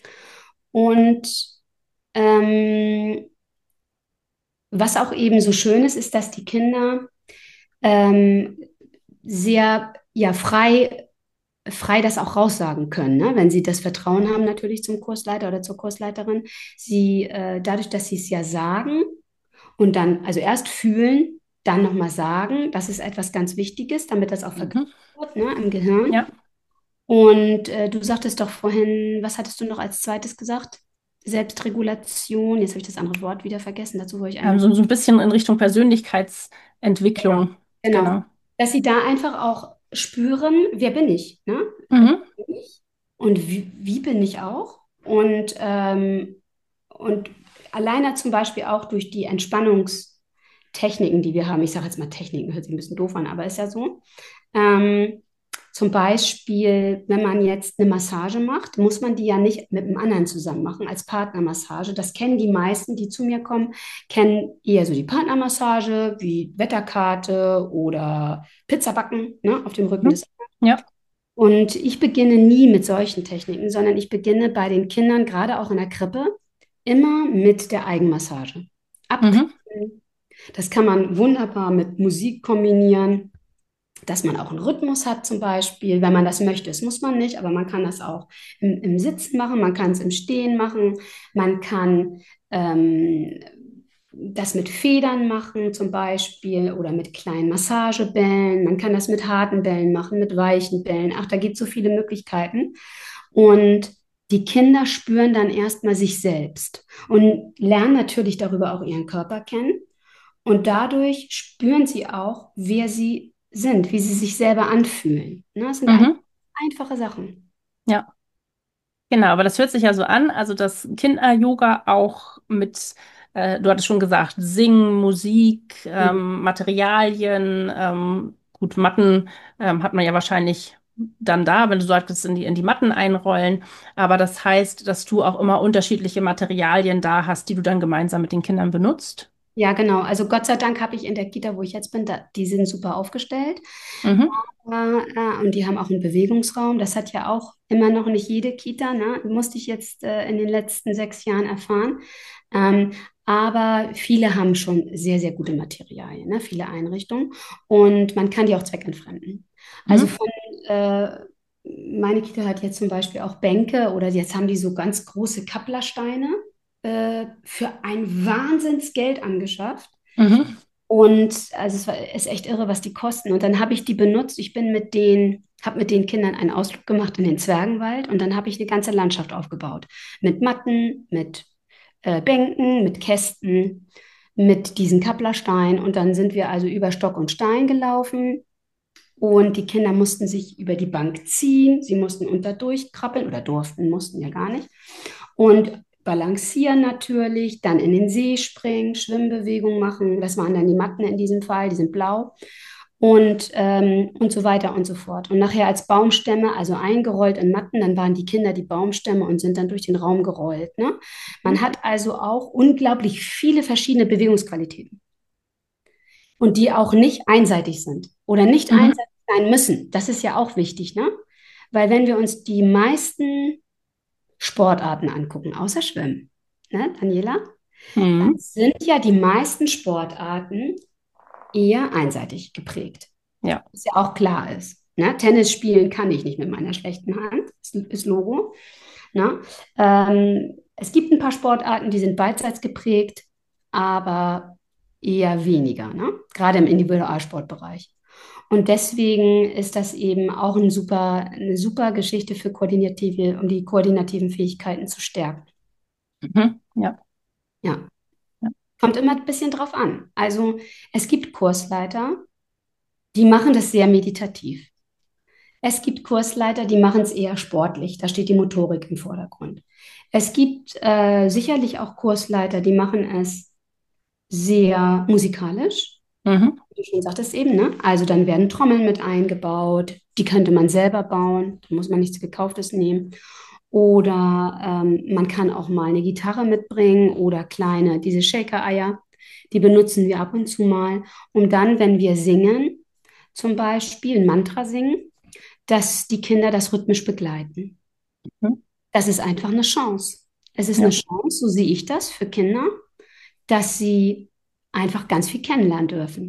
Und ähm, was auch eben so schön ist, ist, dass die Kinder ähm, sehr ja, frei frei das auch raussagen können, ne? Wenn sie das Vertrauen haben natürlich zum Kursleiter oder zur Kursleiterin. Sie, äh, dadurch, dass sie es ja sagen und dann, also erst fühlen, dann nochmal sagen, das ist etwas ganz Wichtiges, damit das auch verknüpft Mhm. wird, ne, im Gehirn. Ja. Und äh, du sagtest doch vorhin, was hattest du noch als zweites gesagt? Selbstregulation. Jetzt habe ich das andere Wort wieder vergessen. Dazu wollte ich eigentlich Ähm, noch. so, so ein bisschen in Richtung Genau. Persönlichkeitsentwicklung. Genau. Genau. Dass sie da einfach auch spüren, wer bin ich, ne? Mhm. Ich und wie, wie bin ich auch? Und, ähm, und alleine zum Beispiel auch durch die Entspannungstechniken, die wir haben, ich sage jetzt mal Techniken, hört sich ein bisschen doof an, aber ist ja so. Ähm, Zum Beispiel, wenn man jetzt eine Massage macht, muss man die ja nicht mit einem anderen zusammen machen als Partnermassage. Das kennen die meisten, die zu mir kommen, kennen eher so die Partnermassage wie Wetterkarte oder Pizzabacken, ne, auf dem Rücken Mhm. des. Ja. Und ich beginne nie mit solchen Techniken, sondern ich beginne bei den Kindern, gerade auch in der Krippe, immer mit der Eigenmassage. Mhm. Abkühlen. Das kann man wunderbar mit Musik kombinieren, dass man auch einen Rhythmus hat zum Beispiel, wenn man das möchte. Das muss man nicht, aber man kann das auch im, im Sitzen machen, man kann es im Stehen machen, man kann ähm, das mit Federn machen zum Beispiel oder mit kleinen Massagebällen. Man kann das mit harten Bällen machen, mit weichen Bällen. Ach, da gibt es so viele Möglichkeiten. Und die Kinder spüren dann erstmal sich selbst und lernen natürlich darüber auch ihren Körper kennen. Und dadurch spüren sie auch, wer sie sind, wie sie sich selber anfühlen. Ne? Das sind ja ein, Mhm. einfache Sachen. Ja. Genau, aber das hört sich ja so an, also dass Kinder-Yoga auch mit, äh, du hattest schon gesagt, Singen, Musik, Mhm. ähm, Materialien, ähm, gut, Matten ähm, hat man ja wahrscheinlich dann da, wenn du sagtest, in die, in die Matten einrollen. Aber das heißt, dass du auch immer unterschiedliche Materialien da hast, die du dann gemeinsam mit den Kindern benutzt. Ja, genau. Also Gott sei Dank habe ich in der Kita, wo ich jetzt bin, da, die sind super aufgestellt. Mhm. Äh, äh, und die haben auch einen Bewegungsraum. Das hat ja auch immer noch nicht jede Kita, ne? Musste ich jetzt äh, in den letzten sechs Jahren erfahren. Ähm, aber viele haben schon sehr, sehr gute Materialien, ne? Viele Einrichtungen. Und man kann die auch zweckentfremden. Also Mhm. von, äh, meine Kita hat jetzt zum Beispiel auch Bänke oder jetzt haben die so ganz große Kapplersteine äh, für ein Wahnsinnsgeld angeschafft. Mhm. Und also es war, ist echt irre, was die kosten. Und dann habe ich die benutzt. Ich bin mit den, habe mit den Kindern einen Ausflug gemacht in den Zwergenwald und dann habe ich eine ganze Landschaft aufgebaut. Mit Matten, mit äh, Bänken, mit Kästen, mit diesen Kapplersteinen. Und dann sind wir also über Stock und Stein gelaufen. Und die Kinder mussten sich über die Bank ziehen. Sie mussten unter durchkrabbeln oder durften, mussten ja gar nicht. Und balancieren natürlich, dann in den See springen, Schwimmbewegung machen. Das waren dann die Matten in diesem Fall, die sind blau. Und, ähm, und so weiter und so fort. Und nachher als Baumstämme, also eingerollt in Matten, dann waren die Kinder die Baumstämme und sind dann durch den Raum gerollt. Ne? Man hat also auch unglaublich viele verschiedene Bewegungsqualitäten und die auch nicht einseitig sind oder nicht Mhm. einseitig sein müssen. Das ist ja auch wichtig, ne? Weil wenn wir uns die meisten Sportarten angucken, außer Schwimmen, ne, Daniela, dann Mhm. sind ja die meisten Sportarten eher einseitig geprägt. Ja. Was ja auch klar ist. Ne? Tennis spielen kann ich nicht mit meiner schlechten Hand, ist, ist Logo. Ne? Ähm, es gibt ein paar Sportarten, die sind beidseits geprägt, aber eher weniger, ne? Gerade im Individualsportbereich. Und deswegen ist das eben auch ein super, eine super Geschichte für koordinative, um die koordinativen Fähigkeiten zu stärken. Mhm. Ja. Ja, Ja. kommt immer ein bisschen drauf an. Also es gibt Kursleiter, die machen das sehr meditativ. Es gibt Kursleiter, die machen es eher sportlich. Da steht die Motorik im Vordergrund. Es gibt äh, sicherlich auch Kursleiter, die machen es sehr musikalisch. Mhm. Wie du schon sagtest eben, ne? Also dann werden Trommeln mit eingebaut. Die könnte man selber bauen. Da muss man nichts Gekauftes nehmen. Oder ähm, man kann auch mal eine Gitarre mitbringen oder kleine, diese Shaker-Eier. Die benutzen wir ab und zu mal, um dann, wenn wir singen, zum Beispiel ein Mantra singen, dass die Kinder das rhythmisch begleiten. Mhm. Das ist einfach eine Chance. Es ist eine Ja. Chance, so sehe ich das, für Kinder, dass sie einfach ganz viel kennenlernen dürfen.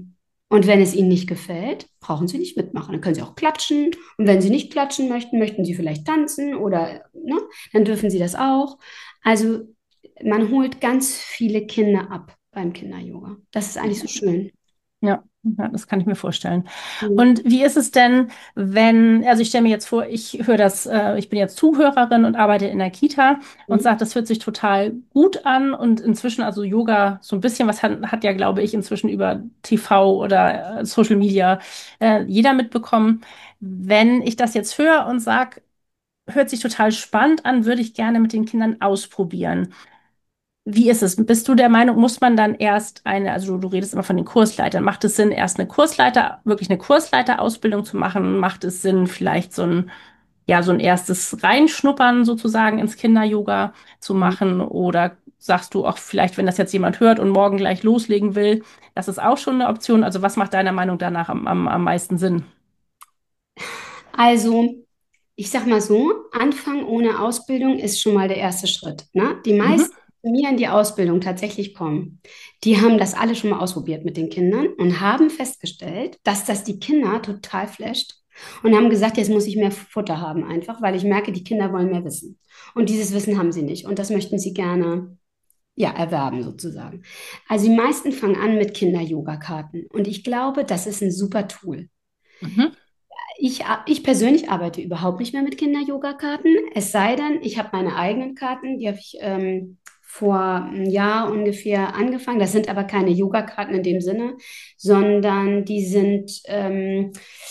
Und wenn es ihnen nicht gefällt, brauchen sie nicht mitmachen. Dann können sie auch klatschen. Und wenn sie nicht klatschen möchten, möchten sie vielleicht tanzen oder, ne, dann dürfen sie das auch. Also man holt ganz viele Kinder ab beim Kinder-Yoga. Das ist eigentlich so schön. Ja, ja, das kann ich mir vorstellen. Mhm. Und wie ist es denn, wenn, also ich stelle mir jetzt vor, ich höre das, äh, ich bin jetzt Zuhörerin und arbeite in der Kita und Mhm. sage, das hört sich total gut an und inzwischen, also Yoga, so ein bisschen, was hat, hat ja, glaube ich, inzwischen über T V oder äh, Social Media äh, jeder mitbekommen. Wenn ich das jetzt höre und sage, hört sich total spannend an, würde ich gerne mit den Kindern ausprobieren. Wie ist es? Bist du der Meinung, muss man dann erst eine, also du, du redest immer von den Kursleitern, macht es Sinn, erst eine Kursleiter, wirklich eine Kursleiterausbildung zu machen? Macht es Sinn, vielleicht so ein, ja, so ein erstes Reinschnuppern sozusagen ins Kinder-Yoga zu machen? Oder sagst du auch vielleicht, wenn das jetzt jemand hört und morgen gleich loslegen will, das ist auch schon eine Option? Also was macht deiner Meinung danach am, am, am meisten Sinn? Also, ich sag mal so, Anfang ohne Ausbildung ist schon mal der erste Schritt. Ne? Die Mhm, meisten, die zu mir in die Ausbildung tatsächlich kommen, die haben das alle schon mal ausprobiert mit den Kindern und haben festgestellt, dass das die Kinder total flasht und haben gesagt, jetzt muss ich mehr Futter haben einfach, weil ich merke, die Kinder wollen mehr wissen. Und dieses Wissen haben sie nicht und das möchten sie gerne, ja, erwerben sozusagen. Also die meisten fangen an mit Kinder-Yoga-Karten und ich glaube, das ist ein super Tool. mhm, Ich, ich persönlich arbeite überhaupt nicht mehr mit Kinder-Yoga-Karten. Es sei denn, ich habe meine eigenen Karten, die habe ich ähm, vor einem Jahr ungefähr angefangen. Das sind aber keine Yoga-Karten in dem Sinne, sondern die sind, ähm,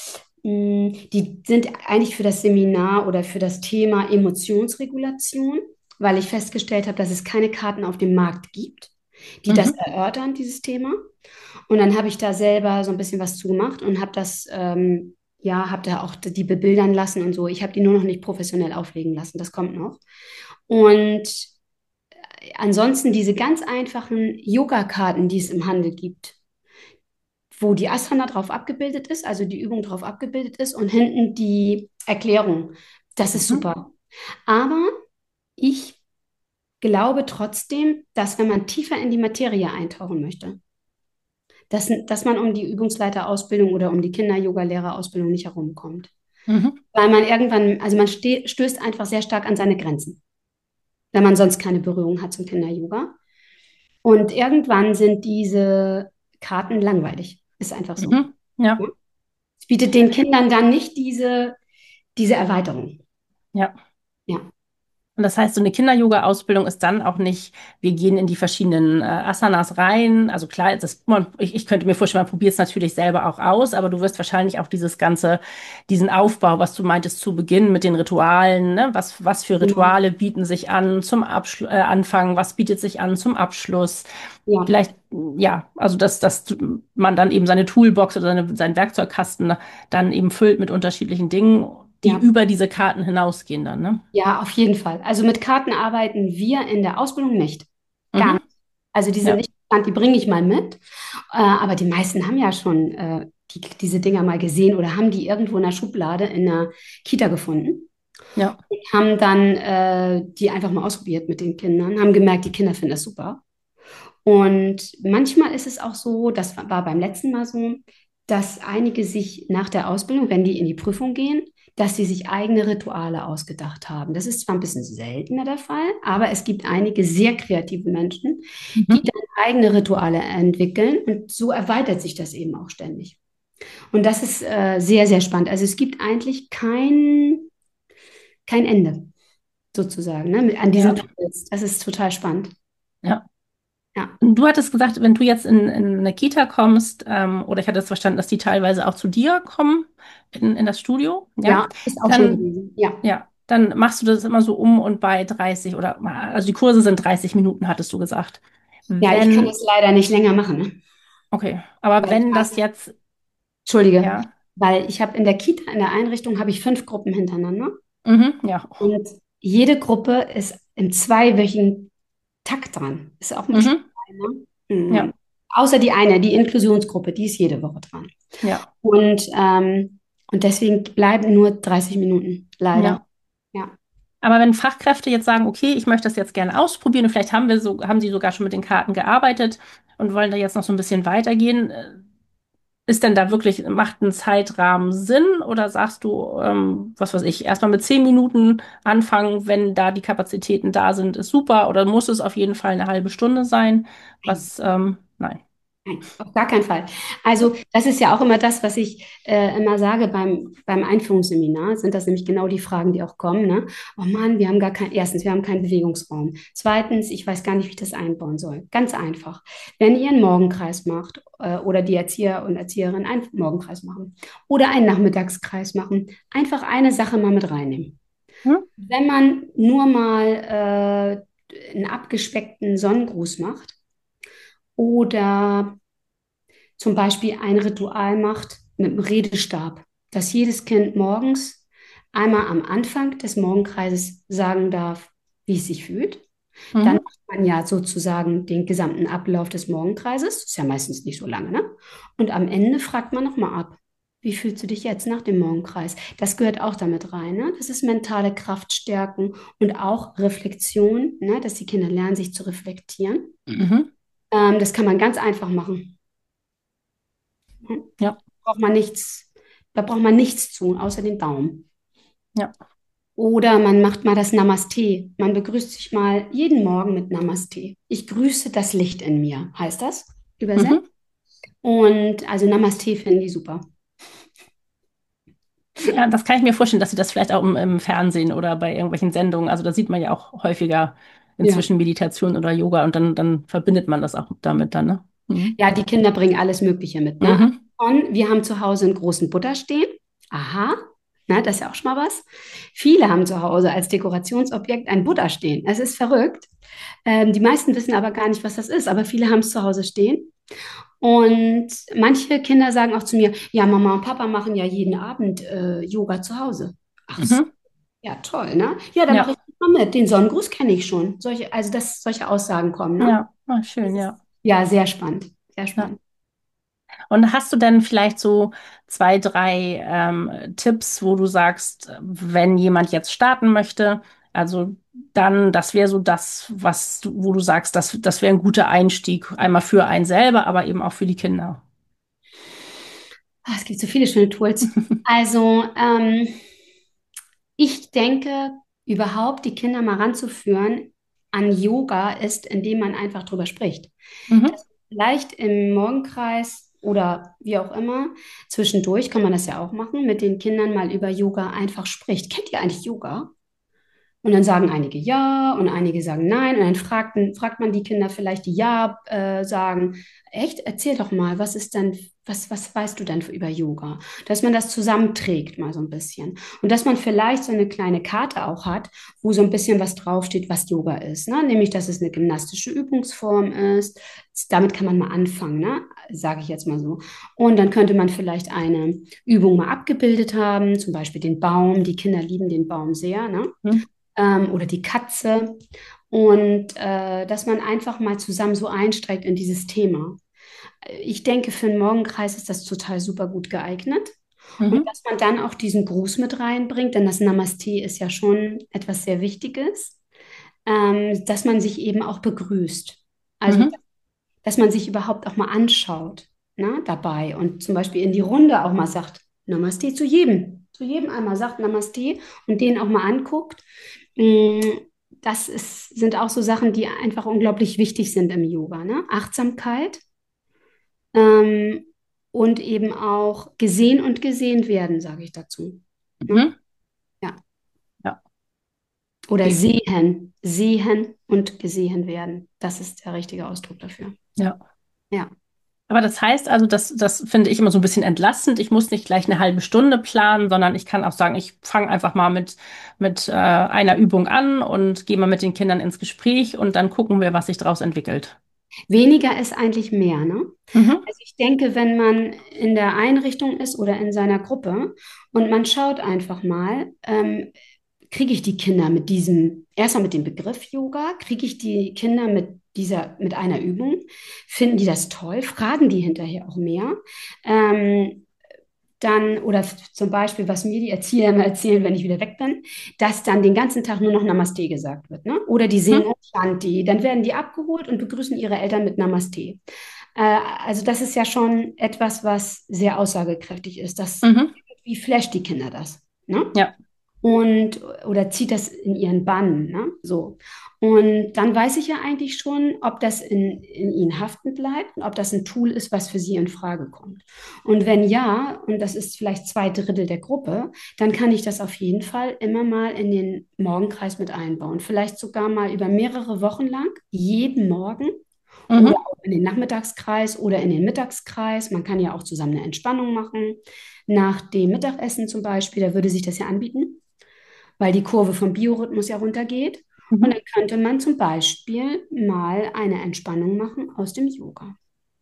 mh, die sind eigentlich für das Seminar oder für das Thema Emotionsregulation, weil ich festgestellt habe, dass es keine Karten auf dem Markt gibt, die das mhm, erörtern, dieses Thema. Und dann habe ich da selber so ein bisschen was zugemacht und habe das, ähm, ja, habe da auch die bebildern lassen und so. Ich habe die nur noch nicht professionell auflegen lassen, das kommt noch. Und ansonsten diese ganz einfachen Yoga-Karten, die es im Handel gibt, wo die Asana drauf abgebildet ist, also die Übung drauf abgebildet ist und hinten die Erklärung. Das ist mhm, super. Aber ich glaube trotzdem, dass wenn man tiefer in die Materie eintauchen möchte, dass, dass man um die Übungsleiterausbildung oder um die Kinder-Yoga-Lehrerausbildung nicht herumkommt. mhm, Weil man irgendwann, also man ste stößt einfach sehr stark an seine Grenzen, wenn man sonst keine Berührung hat zum Kinder-Yoga. Und irgendwann sind diese Karten langweilig. Ist einfach so. mhm, ja, Ja? Es bietet den Kindern dann nicht diese, diese Erweiterung. ja. Ja, Und das heißt, so eine Kinder-Yoga-Ausbildung ist dann auch nicht, wir gehen in die verschiedenen äh, Asanas rein. Also klar, das, man, ich, ich könnte mir vorstellen, man probiert es natürlich selber auch aus, aber du wirst wahrscheinlich auch dieses ganze, diesen Aufbau, was du meintest zu Beginn mit den Ritualen, ne? Was, was für genau. Rituale bieten sich an zum Abschlu äh, Anfang, was bietet sich an zum Abschluss? Ja, Vielleicht, ja, also dass, dass man dann eben seine Toolbox oder seine, seinen Werkzeugkasten dann eben füllt mit unterschiedlichen Dingen, die ja. über diese Karten hinausgehen dann, ne? Ja, auf jeden Fall. Also mit Karten arbeiten wir in der Ausbildung nicht. Gar nicht. Mhm. Also die sind Ja. nicht bekannt, die bringe ich mal mit. Äh, aber die meisten haben ja schon äh, die, diese Dinger mal gesehen oder haben die irgendwo in der Schublade in der Kita gefunden. Ja. Und haben dann äh, die einfach mal ausprobiert mit den Kindern, haben gemerkt, die Kinder finden das super. Und manchmal ist es auch so, das war beim letzten Mal so, dass einige sich nach der Ausbildung, wenn die in die Prüfung gehen, dass sie sich eigene Rituale ausgedacht haben. Das ist zwar ein bisschen seltener der Fall, aber es gibt einige sehr kreative Menschen, die Mhm. dann eigene Rituale entwickeln und so erweitert sich das eben auch ständig. Und das ist äh, sehr, sehr spannend. Also es gibt eigentlich kein, kein Ende sozusagen, ne, an diesen Ja. Tools. Das ist total spannend. Ja. Ja. Und du hattest gesagt, wenn du jetzt in, in eine Kita kommst, ähm, oder ich hatte es verstanden, dass die teilweise auch zu dir kommen in, in das Studio, ja, Ja, ist auch schon dann, gewesen. Ja. ja, dann machst du das immer so um und bei dreißig oder, also die Kurse sind dreißig Minuten, hattest du gesagt. Ja, ich kann Wenn, das leider nicht länger machen, ne? okay, aber Weil ich wenn das meistens, jetzt, Entschuldige, ja, weil ich habe in der Kita, in der Einrichtung, habe ich fünf Gruppen hintereinander mhm, ja, und jede Gruppe ist im zweiwöchigen Takt dran. Ist auch ein bisschen mhm, klein, ne? Mhm. ja, Außer die eine, die Inklusionsgruppe, die ist jede Woche dran. ja, Und, ähm, und deswegen bleiben nur dreißig Minuten, leider. ja. Ja. Aber wenn Fachkräfte jetzt sagen, okay, ich möchte das jetzt gerne ausprobieren und vielleicht haben wir so, haben sie sogar schon mit den Karten gearbeitet und wollen da jetzt noch so ein bisschen weitergehen, äh, ist denn da wirklich, macht ein Zeitrahmen Sinn oder sagst du, ähm, was weiß ich, erstmal mit zehn Minuten anfangen, wenn da die Kapazitäten da sind, ist super oder muss es auf jeden Fall eine halbe Stunde sein? Was, ähm, nein. Nein, auf gar keinen Fall. Also das ist ja auch immer das, was ich äh, immer sage beim, beim Einführungsseminar, sind das nämlich genau die Fragen, die auch kommen. Ne? Oh Mann, wir haben gar kein, erstens, wir haben keinen Bewegungsraum. Zweitens, ich weiß gar nicht, wie ich das einbauen soll. Ganz einfach. Wenn ihr einen Morgenkreis macht äh, oder die Erzieher und Erzieherinnen einen Morgenkreis machen oder einen Nachmittagskreis machen, einfach eine Sache mal mit reinnehmen. Hm? Wenn man nur mal äh, einen abgespeckten Sonnengruß macht, oder zum Beispiel ein Ritual macht mit dem Redestab, dass jedes Kind morgens einmal am Anfang des Morgenkreises sagen darf, wie es sich fühlt. Dann Mhm. macht man ja sozusagen den gesamten Ablauf des Morgenkreises. Das ist ja meistens nicht so lange, ne? Und am Ende fragt man nochmal ab, wie fühlst du dich jetzt nach dem Morgenkreis? Das gehört auch damit rein, ne? Das ist mentale Kraft stärken und auch Reflexion, ne? Dass die Kinder lernen, sich zu reflektieren. Mhm. Ähm, das kann man ganz einfach machen. Ja, Braucht man nichts, da braucht man nichts zu, außer den Daumen. ja. Oder man macht mal das Namaste. Man begrüßt sich mal jeden Morgen mit Namaste. Ich grüße das Licht in mir, heißt das übersetzt. Mhm. Und also Namaste finden die super. Ja, das kann ich mir vorstellen, dass sie das vielleicht auch im, im Fernsehen oder bei irgendwelchen Sendungen, also da sieht man ja auch häufiger Ja. inzwischen Meditation oder Yoga und dann, dann verbindet man das auch damit dann, ne? Mhm. Ja, die Kinder bringen alles Mögliche mit, ne? Mhm. Und wir haben zu Hause einen großen Buddha stehen. Aha, ne, das ist ja auch schon mal was. Viele haben zu Hause als Dekorationsobjekt einen Buddha stehen. Es ist verrückt. Ähm, die meisten wissen aber gar nicht, was das ist, aber viele haben es zu Hause stehen. Und manche Kinder sagen auch zu mir, ja, Mama und Papa machen ja jeden Abend äh, Yoga zu Hause. Ach so, Mhm. ja, toll, ne? Ja, dann mache ich Ja, mal mit. Den Sonnengruß kenne ich schon. Solche, also, dass solche Aussagen kommen, ne? ja, ah, Das schön, ist, ja. ja, sehr spannend. Sehr Ja. spannend. Und hast du denn vielleicht so zwei, drei ähm, Tipps, wo du sagst, wenn jemand jetzt starten möchte, also dann, das wäre so das, was du, wo du sagst, das, das wäre ein guter Einstieg, einmal für einen selber, aber eben auch für die Kinder. Ah, es gibt so viele schöne Tools. Also, ähm, ich denke, überhaupt die Kinder mal ranzuführen an Yoga ist, indem man einfach drüber spricht. Mhm. Vielleicht im Morgenkreis oder wie auch immer, zwischendurch kann man das ja auch machen, mit den Kindern mal über Yoga einfach spricht. Kennt ihr eigentlich Yoga? Und dann sagen einige ja und einige sagen nein. Und dann fragt, fragt man die Kinder vielleicht, die ja äh, sagen, echt, erzähl doch mal, was ist denn, was, was weißt du denn über Yoga? Dass man das zusammenträgt mal so ein bisschen. Und dass man vielleicht so eine kleine Karte auch hat, wo so ein bisschen was draufsteht, was Yoga ist. Ne? Nämlich, dass es eine gymnastische Übungsform ist. Damit kann man mal anfangen, ne? Sage ich jetzt mal so. Und dann könnte man vielleicht eine Übung mal abgebildet haben, zum Beispiel den Baum. Die Kinder lieben den Baum sehr, ne? Mhm. ähm, oder die Katze. Und äh, dass man einfach mal zusammen so einsteigt in dieses Thema. Ich denke, für einen Morgenkreis ist das total super gut geeignet. Und Mhm. dass man dann auch diesen Gruß mit reinbringt, denn das Namaste ist ja schon etwas sehr Wichtiges, ähm, dass man sich eben auch begrüßt. Also, Mhm. dass man sich überhaupt auch mal anschaut, ne, dabei und zum Beispiel in die Runde auch mal sagt, Namaste zu jedem. Zu jedem einmal sagt Namaste und den auch mal anguckt. Mm, Das ist, sind auch so Sachen, die einfach unglaublich wichtig sind im Yoga, ne? Achtsamkeit ähm, und eben auch gesehen und gesehen werden, sage ich dazu. Ne? Mhm. Ja. Ja, Oder okay. sehen, sehen und gesehen werden. Das ist der richtige Ausdruck dafür. Ja. Ja. Aber das heißt also, das, das finde ich immer so ein bisschen entlastend. Ich muss nicht gleich eine halbe Stunde planen, sondern ich kann auch sagen, ich fange einfach mal mit, mit äh, einer Übung an und gehe mal mit den Kindern ins Gespräch und dann gucken wir, was sich daraus entwickelt. Weniger ist eigentlich mehr, ne? Mhm. Also ich denke, wenn man in der Einrichtung ist oder in seiner Gruppe und man schaut einfach mal, ähm, kriege ich die Kinder mit diesem, erstmal mit dem Begriff Yoga, kriege ich die Kinder mit dieser, mit einer Übung, finden die das toll, fragen die hinterher auch mehr. Ähm, dann, oder f- zum Beispiel, was mir die Erzieher immer erzählen, wenn ich wieder weg bin, dass dann den ganzen Tag nur noch Namaste gesagt wird, ne? Oder die singen Mhm. Om Shanti, dann werden die abgeholt und begrüßen ihre Eltern mit Namaste. Äh, also das ist ja schon etwas, was sehr aussagekräftig ist. Das, Mhm. wie flasht die Kinder das? Ne? Ja. Und oder zieht das in ihren Bann, ne? So. Und dann weiß ich ja eigentlich schon, ob das in, in ihnen haften bleibt und ob das ein Tool ist, was für sie in Frage kommt. Und wenn ja, und das ist vielleicht zwei Drittel der Gruppe, dann kann ich das auf jeden Fall immer mal in den Morgenkreis mit einbauen. Vielleicht sogar mal über mehrere Wochen lang, jeden Morgen oder Mhm. auch in den Nachmittagskreis oder in den Mittagskreis. Man kann ja auch zusammen eine Entspannung machen. Nach dem Mittagessen zum Beispiel, da würde sich das ja anbieten, weil die Kurve vom Biorhythmus ja runtergeht. Und Mhm. dann könnte man zum Beispiel mal eine Entspannung machen aus dem Yoga.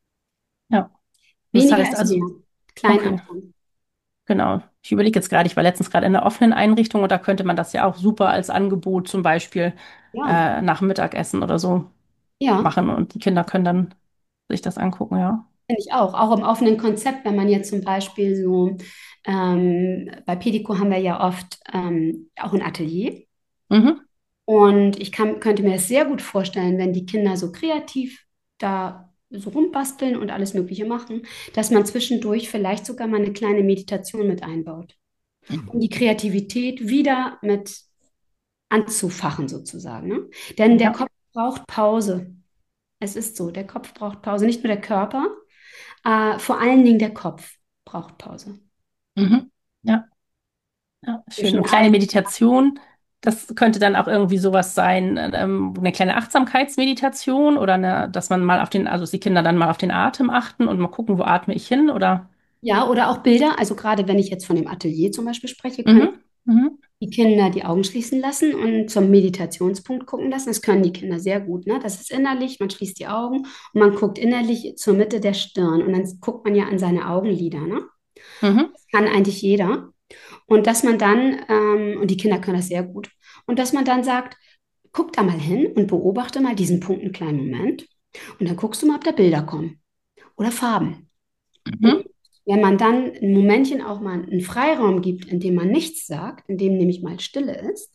Ja. Das Weniger heißt ist mehr. also, Kleinen okay, Anfang. genau. Ich überlege jetzt gerade, ich war letztens gerade in einer offenen Einrichtung und da könnte man das ja auch super als Angebot zum Beispiel Ja, äh, nach dem Mittagessen oder so ja, machen und die Kinder können dann sich das angucken, ja. finde ich auch. Auch im offenen Konzept, wenn man jetzt zum Beispiel so, ähm, bei Pediko haben wir ja oft ähm, auch ein Atelier. Mhm. Und ich kann, könnte mir das sehr gut vorstellen, wenn die Kinder so kreativ da so rumbasteln und alles Mögliche machen, dass man zwischendurch vielleicht sogar mal eine kleine Meditation mit einbaut, um die Kreativität wieder mit anzufachen sozusagen. Ne? Denn der Ja. Kopf braucht Pause. Es ist so, der Kopf braucht Pause, nicht nur der Körper, äh, vor allen Dingen der Kopf braucht Pause. Mhm. Ja. Ja, schön. Zwischen Und kleine allen. Meditation, das könnte dann auch irgendwie sowas sein, ähm, eine kleine Achtsamkeitsmeditation oder eine, dass man mal auf den, also dass die Kinder dann mal auf den Atem achten und mal gucken, wo atme ich hin oder. Ja, oder auch Bilder. Also gerade wenn ich jetzt von dem Atelier zum Beispiel spreche, können Mhm. Mhm. die Kinder die Augen schließen lassen und zum Meditationspunkt gucken lassen. Das können die Kinder sehr gut. Ne? Das ist innerlich, man schließt die Augen und man guckt innerlich zur Mitte der Stirn und dann guckt man ja an seine Augenlider. Ne? Mhm. Das kann eigentlich jeder. Und dass man dann, ähm, und die Kinder können das sehr gut, und dass man dann sagt, guck da mal hin und beobachte mal diesen Punkt einen kleinen Moment. Und dann guckst du mal, ob da Bilder kommen oder Farben. Und Mhm. wenn man dann ein Momentchen auch mal einen Freiraum gibt, in dem man nichts sagt, in dem nämlich mal Stille ist,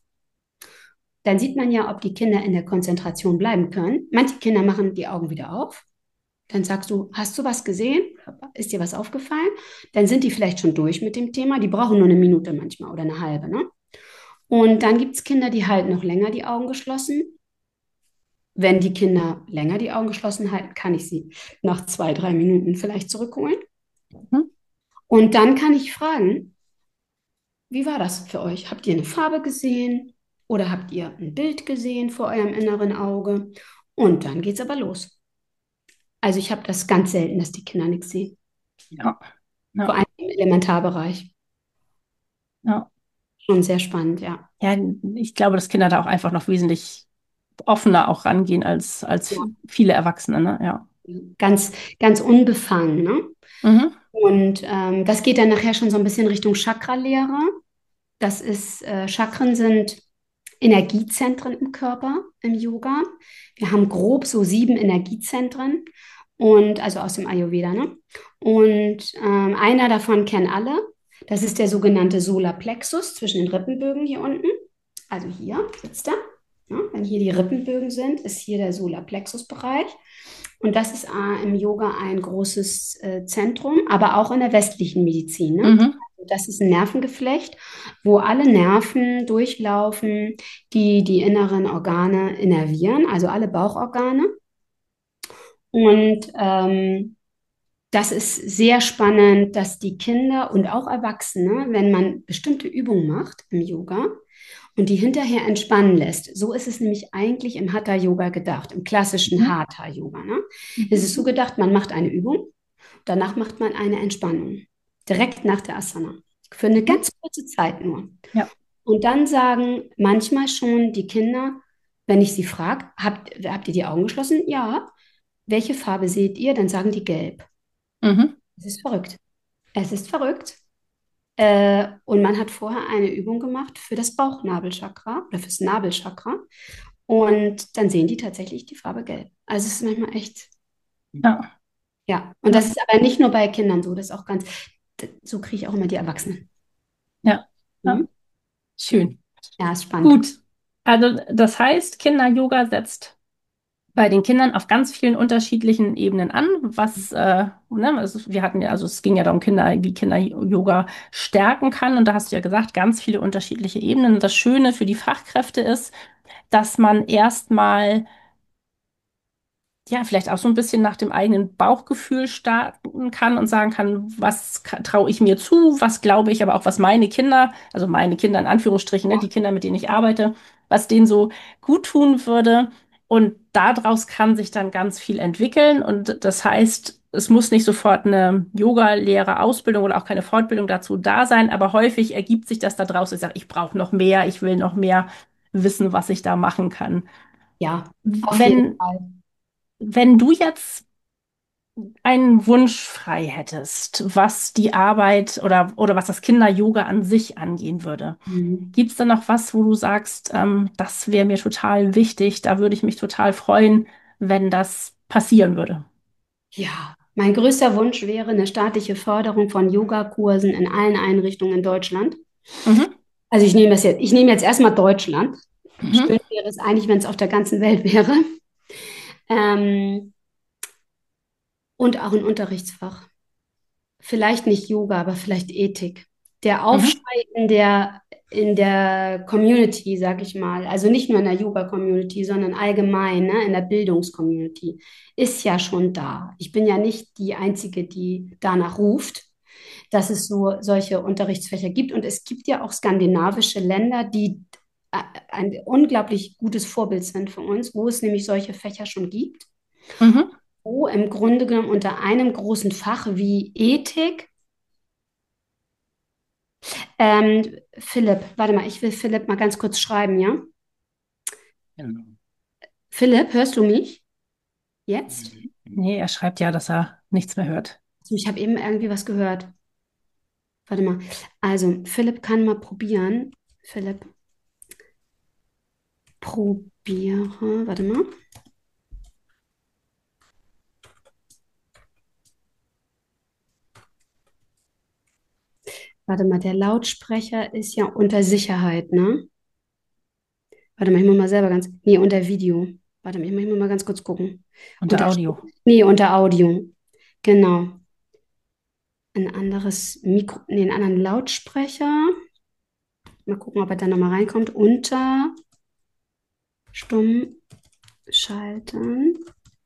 dann sieht man ja, ob die Kinder in der Konzentration bleiben können. Manche Kinder machen die Augen wieder auf. Dann sagst du, hast du was gesehen? Ist dir was aufgefallen? Dann sind die vielleicht schon durch mit dem Thema. Die brauchen nur eine Minute manchmal oder eine halbe. Ne? Und dann gibt es Kinder, die halten noch länger die Augen geschlossen. Wenn die Kinder länger die Augen geschlossen halten, kann ich sie nach zwei, drei Minuten vielleicht zurückholen. Mhm. Und dann kann ich fragen, wie war das für euch? Habt ihr eine Farbe gesehen oder habt ihr ein Bild gesehen vor eurem inneren Auge? Und dann geht's aber los. Also ich habe das ganz selten, dass die Kinder nichts sehen. Ja. Vor Ja. allem im Elementarbereich. Ja. Schon sehr spannend, ja. Ja, ich glaube, dass Kinder da auch einfach noch wesentlich offener auch rangehen als, als Ja. viele Erwachsene, ne? Ja. Ganz, ganz unbefangen, ne? Mhm. Und ähm, das geht dann nachher schon so ein bisschen Richtung Chakralehre. Das ist, äh, Chakren sind Energiezentren im Körper, im Yoga. Wir haben grob so sieben Energiezentren und also aus dem Ayurveda, ne? Und ähm, einer davon kennen alle. Das ist der sogenannte Solarplexus zwischen den Rippenbögen hier unten. Also hier sitzt er. Ja, wenn hier die Rippenbögen sind, ist hier der Solarplexus-Bereich. Und das ist äh, im Yoga ein großes äh, Zentrum, aber auch in der westlichen Medizin. Ne? Mhm. Das ist ein Nervengeflecht, wo alle Nerven durchlaufen, die die inneren Organe innervieren, also alle Bauchorgane. Und ähm, das ist sehr spannend, dass die Kinder und auch Erwachsene, wenn man bestimmte Übungen macht im Yoga und die hinterher entspannen lässt, so ist es nämlich eigentlich im Hatha-Yoga gedacht, im klassischen Mhm. Hatha-Yoga. Ne? Es Mhm. ist so gedacht, man macht eine Übung, danach macht man eine Entspannung, direkt nach der Asana, für eine Mhm. ganz kurze Zeit nur. Ja. Und dann sagen manchmal schon die Kinder, wenn ich sie frage, habt, habt ihr die Augen geschlossen? Ja. Welche Farbe seht ihr? Dann sagen die gelb. Mhm. Es ist verrückt. Es ist verrückt. Äh, und man hat vorher eine Übung gemacht für das Bauchnabelchakra oder fürs Nabelchakra. Und dann sehen die tatsächlich die Farbe gelb. Also es ist manchmal echt, Ja. ja. Und das Ja. ist aber nicht nur bei Kindern so, das ist auch ganz, so kriege ich auch immer die Erwachsenen. Ja. Mhm. Ja. Schön. Ja, ist spannend. Gut. Also das heißt, Kinder-Yoga setzt bei den Kindern auf ganz vielen unterschiedlichen Ebenen an, was, äh, ne, also wir hatten ja, also es ging ja darum, Kinder, wie Kinder Yoga stärken kann. Und da hast du ja gesagt, ganz viele unterschiedliche Ebenen. Und das Schöne für die Fachkräfte ist, dass man erstmal ja, vielleicht auch so ein bisschen nach dem eigenen Bauchgefühl starten kann und sagen kann, was traue ich mir zu, was glaube ich, aber auch was meine Kinder, also meine Kinder in Anführungsstrichen, ne, die Kinder, mit denen ich arbeite, was denen so gut tun würde. Und daraus kann sich dann ganz viel entwickeln. Und das heißt, es muss nicht sofort eine Yoga-Lehrer-Ausbildung oder auch keine Fortbildung dazu da sein, aber häufig ergibt sich das daraus. Ich sage, ich brauche noch mehr, ich will noch mehr wissen, was ich da machen kann. Ja, auf jeden Wenn, Fall. wenn du jetzt einen Wunsch frei hättest, was die Arbeit oder, oder was das Kinder-Yoga an sich angehen würde, Mhm. gibt es da noch was, wo du sagst, ähm, das wäre mir total wichtig, da würde ich mich total freuen, wenn das passieren würde? Ja, mein größter Wunsch wäre eine staatliche Förderung von Yogakursen in allen Einrichtungen in Deutschland. Mhm. Also ich nehme das jetzt, ich nehme jetzt erstmal Deutschland. Mhm. Schön wäre es eigentlich, wenn es auf der ganzen Welt wäre. Ähm, und auch ein Unterrichtsfach. Vielleicht nicht Yoga, aber vielleicht Ethik. Der Mhm. Aufschrei in der, in der Community, sag ich mal, also nicht nur in der Yoga-Community, sondern allgemein, ne, in der Bildungscommunity, ist ja schon da. Ich bin ja nicht die Einzige, die danach ruft, dass es so solche Unterrichtsfächer gibt. Und es gibt ja auch skandinavische Länder, die äh, ein unglaublich gutes Vorbild sind für uns, wo es nämlich solche Fächer schon gibt, Mhm. wo im Grunde genommen unter einem großen Fach wie Ethik. Ähm, Philipp, warte mal, ich will Philipp mal ganz kurz schreiben, ja? Genau. Philipp, hörst du mich jetzt? Nee, er schreibt ja, dass er nichts mehr hört. Also ich habe eben irgendwie was gehört. Warte mal. Also, Philipp kann mal probieren. Philipp, probiere. Warte mal. Warte mal, der Lautsprecher ist ja unter Sicherheit, ne? Warte mal, ich muss mal selber ganz. Nee, unter Video. Warte mal, ich muss mal ganz kurz gucken. Unter Unter, Audio. nee, unter Audio. Genau. Ein anderes Mikro, nee, einen anderen Lautsprecher. Mal gucken, ob er da nochmal reinkommt. Unter Stumm schalten.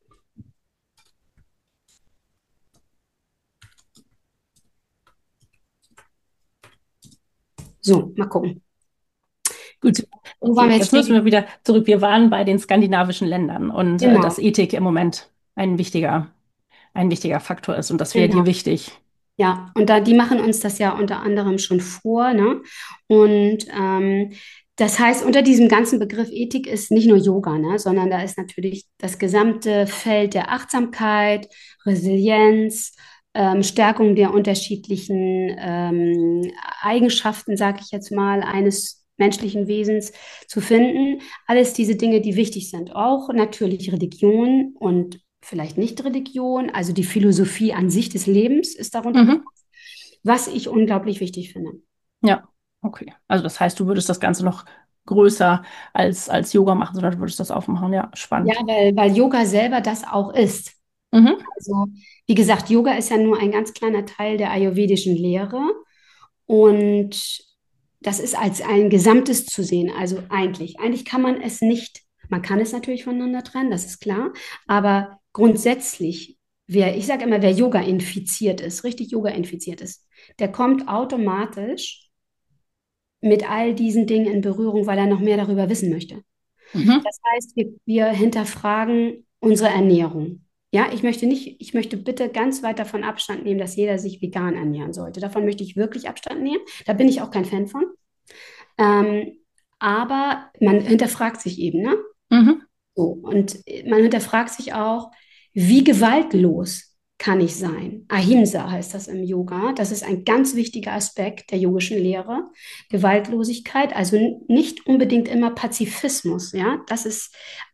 So, mal gucken. So, Gut. wo waren Okay, wir jetzt jetzt stehen müssen wir geblieben? wieder zurück. Wir waren bei den skandinavischen Ländern und äh, dass Genau, Ethik im Moment ein wichtiger, ein wichtiger Faktor ist und das wäre genau. dir wichtig. Ja, und da, die machen uns das ja unter anderem schon vor, ne? Und ähm, das heißt, unter diesem ganzen Begriff Ethik ist nicht nur Yoga, ne? Sondern da ist natürlich das gesamte Feld der Achtsamkeit, Resilienz, ähm, Stärkung der unterschiedlichen ähm, Eigenschaften, sage ich jetzt mal, eines menschlichen Wesens zu finden. Alles diese Dinge, die wichtig sind. Auch natürlich Religion und vielleicht nicht Religion, also die Philosophie an sich des Lebens ist darunter gefasst, Mhm. was ich unglaublich wichtig finde. Ja, okay. Also das heißt, du würdest das Ganze noch größer als, als Yoga machen, sondern du würdest das aufmachen. Ja, Ja, spannend. weil, weil Yoga selber das auch ist. Mhm. Also, wie gesagt, Yoga ist ja nur ein ganz kleiner Teil der ayurvedischen Lehre und das ist als ein Gesamtes zu sehen. Also eigentlich, eigentlich kann man es nicht, man kann es natürlich voneinander trennen, das ist klar, aber grundsätzlich, wer, ich sage immer, wer Yoga infiziert ist, richtig Yoga infiziert ist, der kommt automatisch mit all diesen Dingen in Berührung, weil er noch mehr darüber wissen möchte. Mhm. Das heißt, wir, wir hinterfragen unsere Ernährung. Ja, ich möchte nicht, ich möchte bitte ganz weit davon Abstand nehmen, dass jeder sich vegan ernähren sollte. Davon möchte ich wirklich Abstand nehmen. Da bin ich auch kein Fan von. Ähm, aber man hinterfragt sich eben, ne? Mhm. So, und man hinterfragt sich auch, wie gewaltlos kann ich sein? Ahimsa heißt das im Yoga. Das ist ein ganz wichtiger Aspekt der yogischen Lehre. Gewaltlosigkeit, also nicht unbedingt immer Pazifismus, ja. Das ist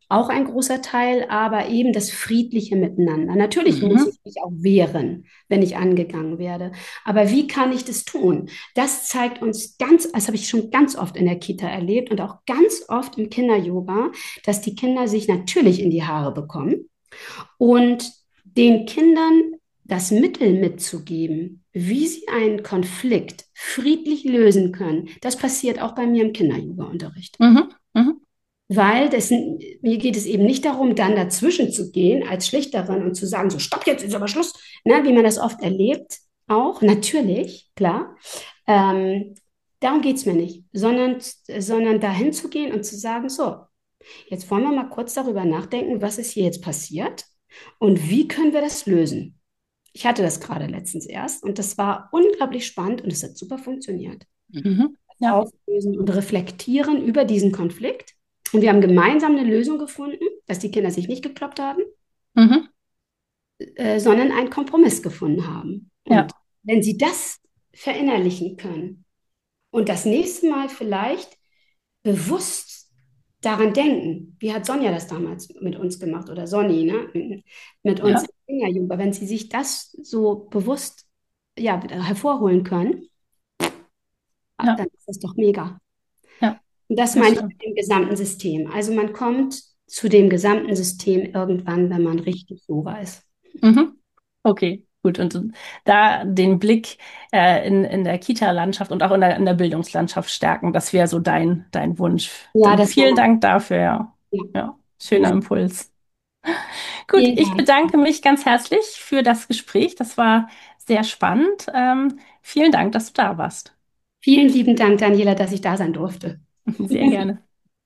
auch ein großer Teil, aber eben das friedliche Miteinander. Natürlich muss Mhm. ich mich auch wehren, wenn ich angegangen werde. Aber wie kann ich das tun? Das zeigt uns ganz, das habe ich schon ganz oft in der Kita erlebt und auch ganz oft im Kinder-Yoga, dass die Kinder sich natürlich in die Haare bekommen und den Kindern das Mittel mitzugeben, wie sie einen Konflikt friedlich lösen können. Das passiert auch bei mir im Kinder-Yoga-Unterricht. Mhm. Mhm. Weil das, mir geht es eben nicht darum, dann dazwischen zu gehen als Schlichterin und zu sagen, so stopp, jetzt ist aber Schluss, ne, wie man das oft erlebt, auch natürlich, klar. Ähm, darum geht es mir nicht, sondern, sondern dahin zu gehen und zu sagen, so, jetzt wollen wir mal kurz darüber nachdenken, was ist hier jetzt passiert und wie können wir das lösen. Ich hatte das gerade letztens erst und das war unglaublich spannend und es hat super funktioniert. Mhm. Ja. Auflösen und reflektieren über diesen Konflikt. Und wir haben gemeinsam eine Lösung gefunden, dass die Kinder sich nicht gekloppt haben, Mhm. äh, sondern einen Kompromiss gefunden haben. Ja. Und wenn sie das verinnerlichen können und das nächste Mal vielleicht bewusst daran denken, wie hat Sonja das damals mit uns gemacht oder Sonny, ne? Mit uns Ja. im Kinderjugend, wenn sie sich das so bewusst ja, hervorholen können, Ja. dann ist das doch mega. Ja. Und das Das meine ich stimmt. mit dem gesamten System. Also man kommt zu dem gesamten System irgendwann, wenn man richtig so weiß. Mhm. Okay, gut. Und da den Blick äh, in, in der Kita-Landschaft und auch in der, in der Bildungslandschaft stärken, das wäre so dein, dein Wunsch. Ja, Dann das war vielen Dank dafür. Ja, ja, ja, schöner ja. Impuls. Gut, Vielen ich Dank. bedanke mich ganz herzlich für das Gespräch. Das war sehr spannend. Ähm, vielen Dank, dass du da warst. Vielen lieben Dank, Daniela, dass ich da sein durfte. Sehr gerne.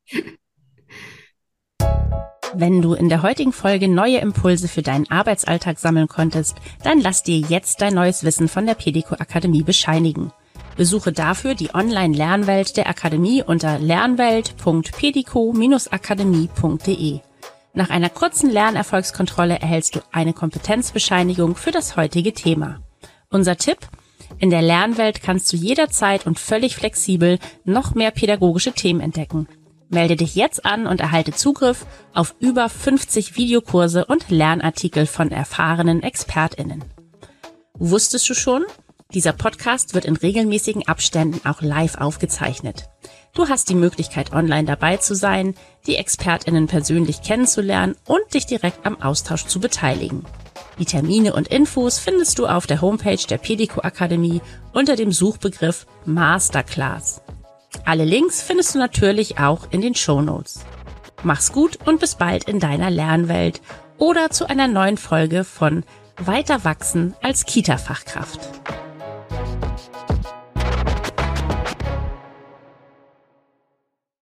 Wenn du in der heutigen Folge neue Impulse für deinen Arbeitsalltag sammeln konntest, dann lass dir jetzt dein neues Wissen von der Pedico Akademie bescheinigen. Besuche dafür die Online-Lernwelt der Akademie unter lernwelt punkt pedico akademie punkt de. Nach einer kurzen Lernerfolgskontrolle erhältst du eine Kompetenzbescheinigung für das heutige Thema. Unser Tipp: In der Lernwelt kannst du jederzeit und völlig flexibel noch mehr pädagogische Themen entdecken. Melde dich jetzt an und erhalte Zugriff auf über fünfzig Videokurse und Lernartikel von erfahrenen ExpertInnen. Wusstest du schon? Dieser Podcast wird in regelmäßigen Abständen auch live aufgezeichnet. Du hast die Möglichkeit, online dabei zu sein, die ExpertInnen persönlich kennenzulernen und dich direkt am Austausch zu beteiligen. Die Termine und Infos findest du auf der Homepage der Pedico Akademie unter dem Suchbegriff Masterclass. Alle Links findest du natürlich auch in den Shownotes. Mach's gut und bis bald in deiner Lernwelt oder zu einer neuen Folge von Weiter wachsen als Kita-Fachkraft.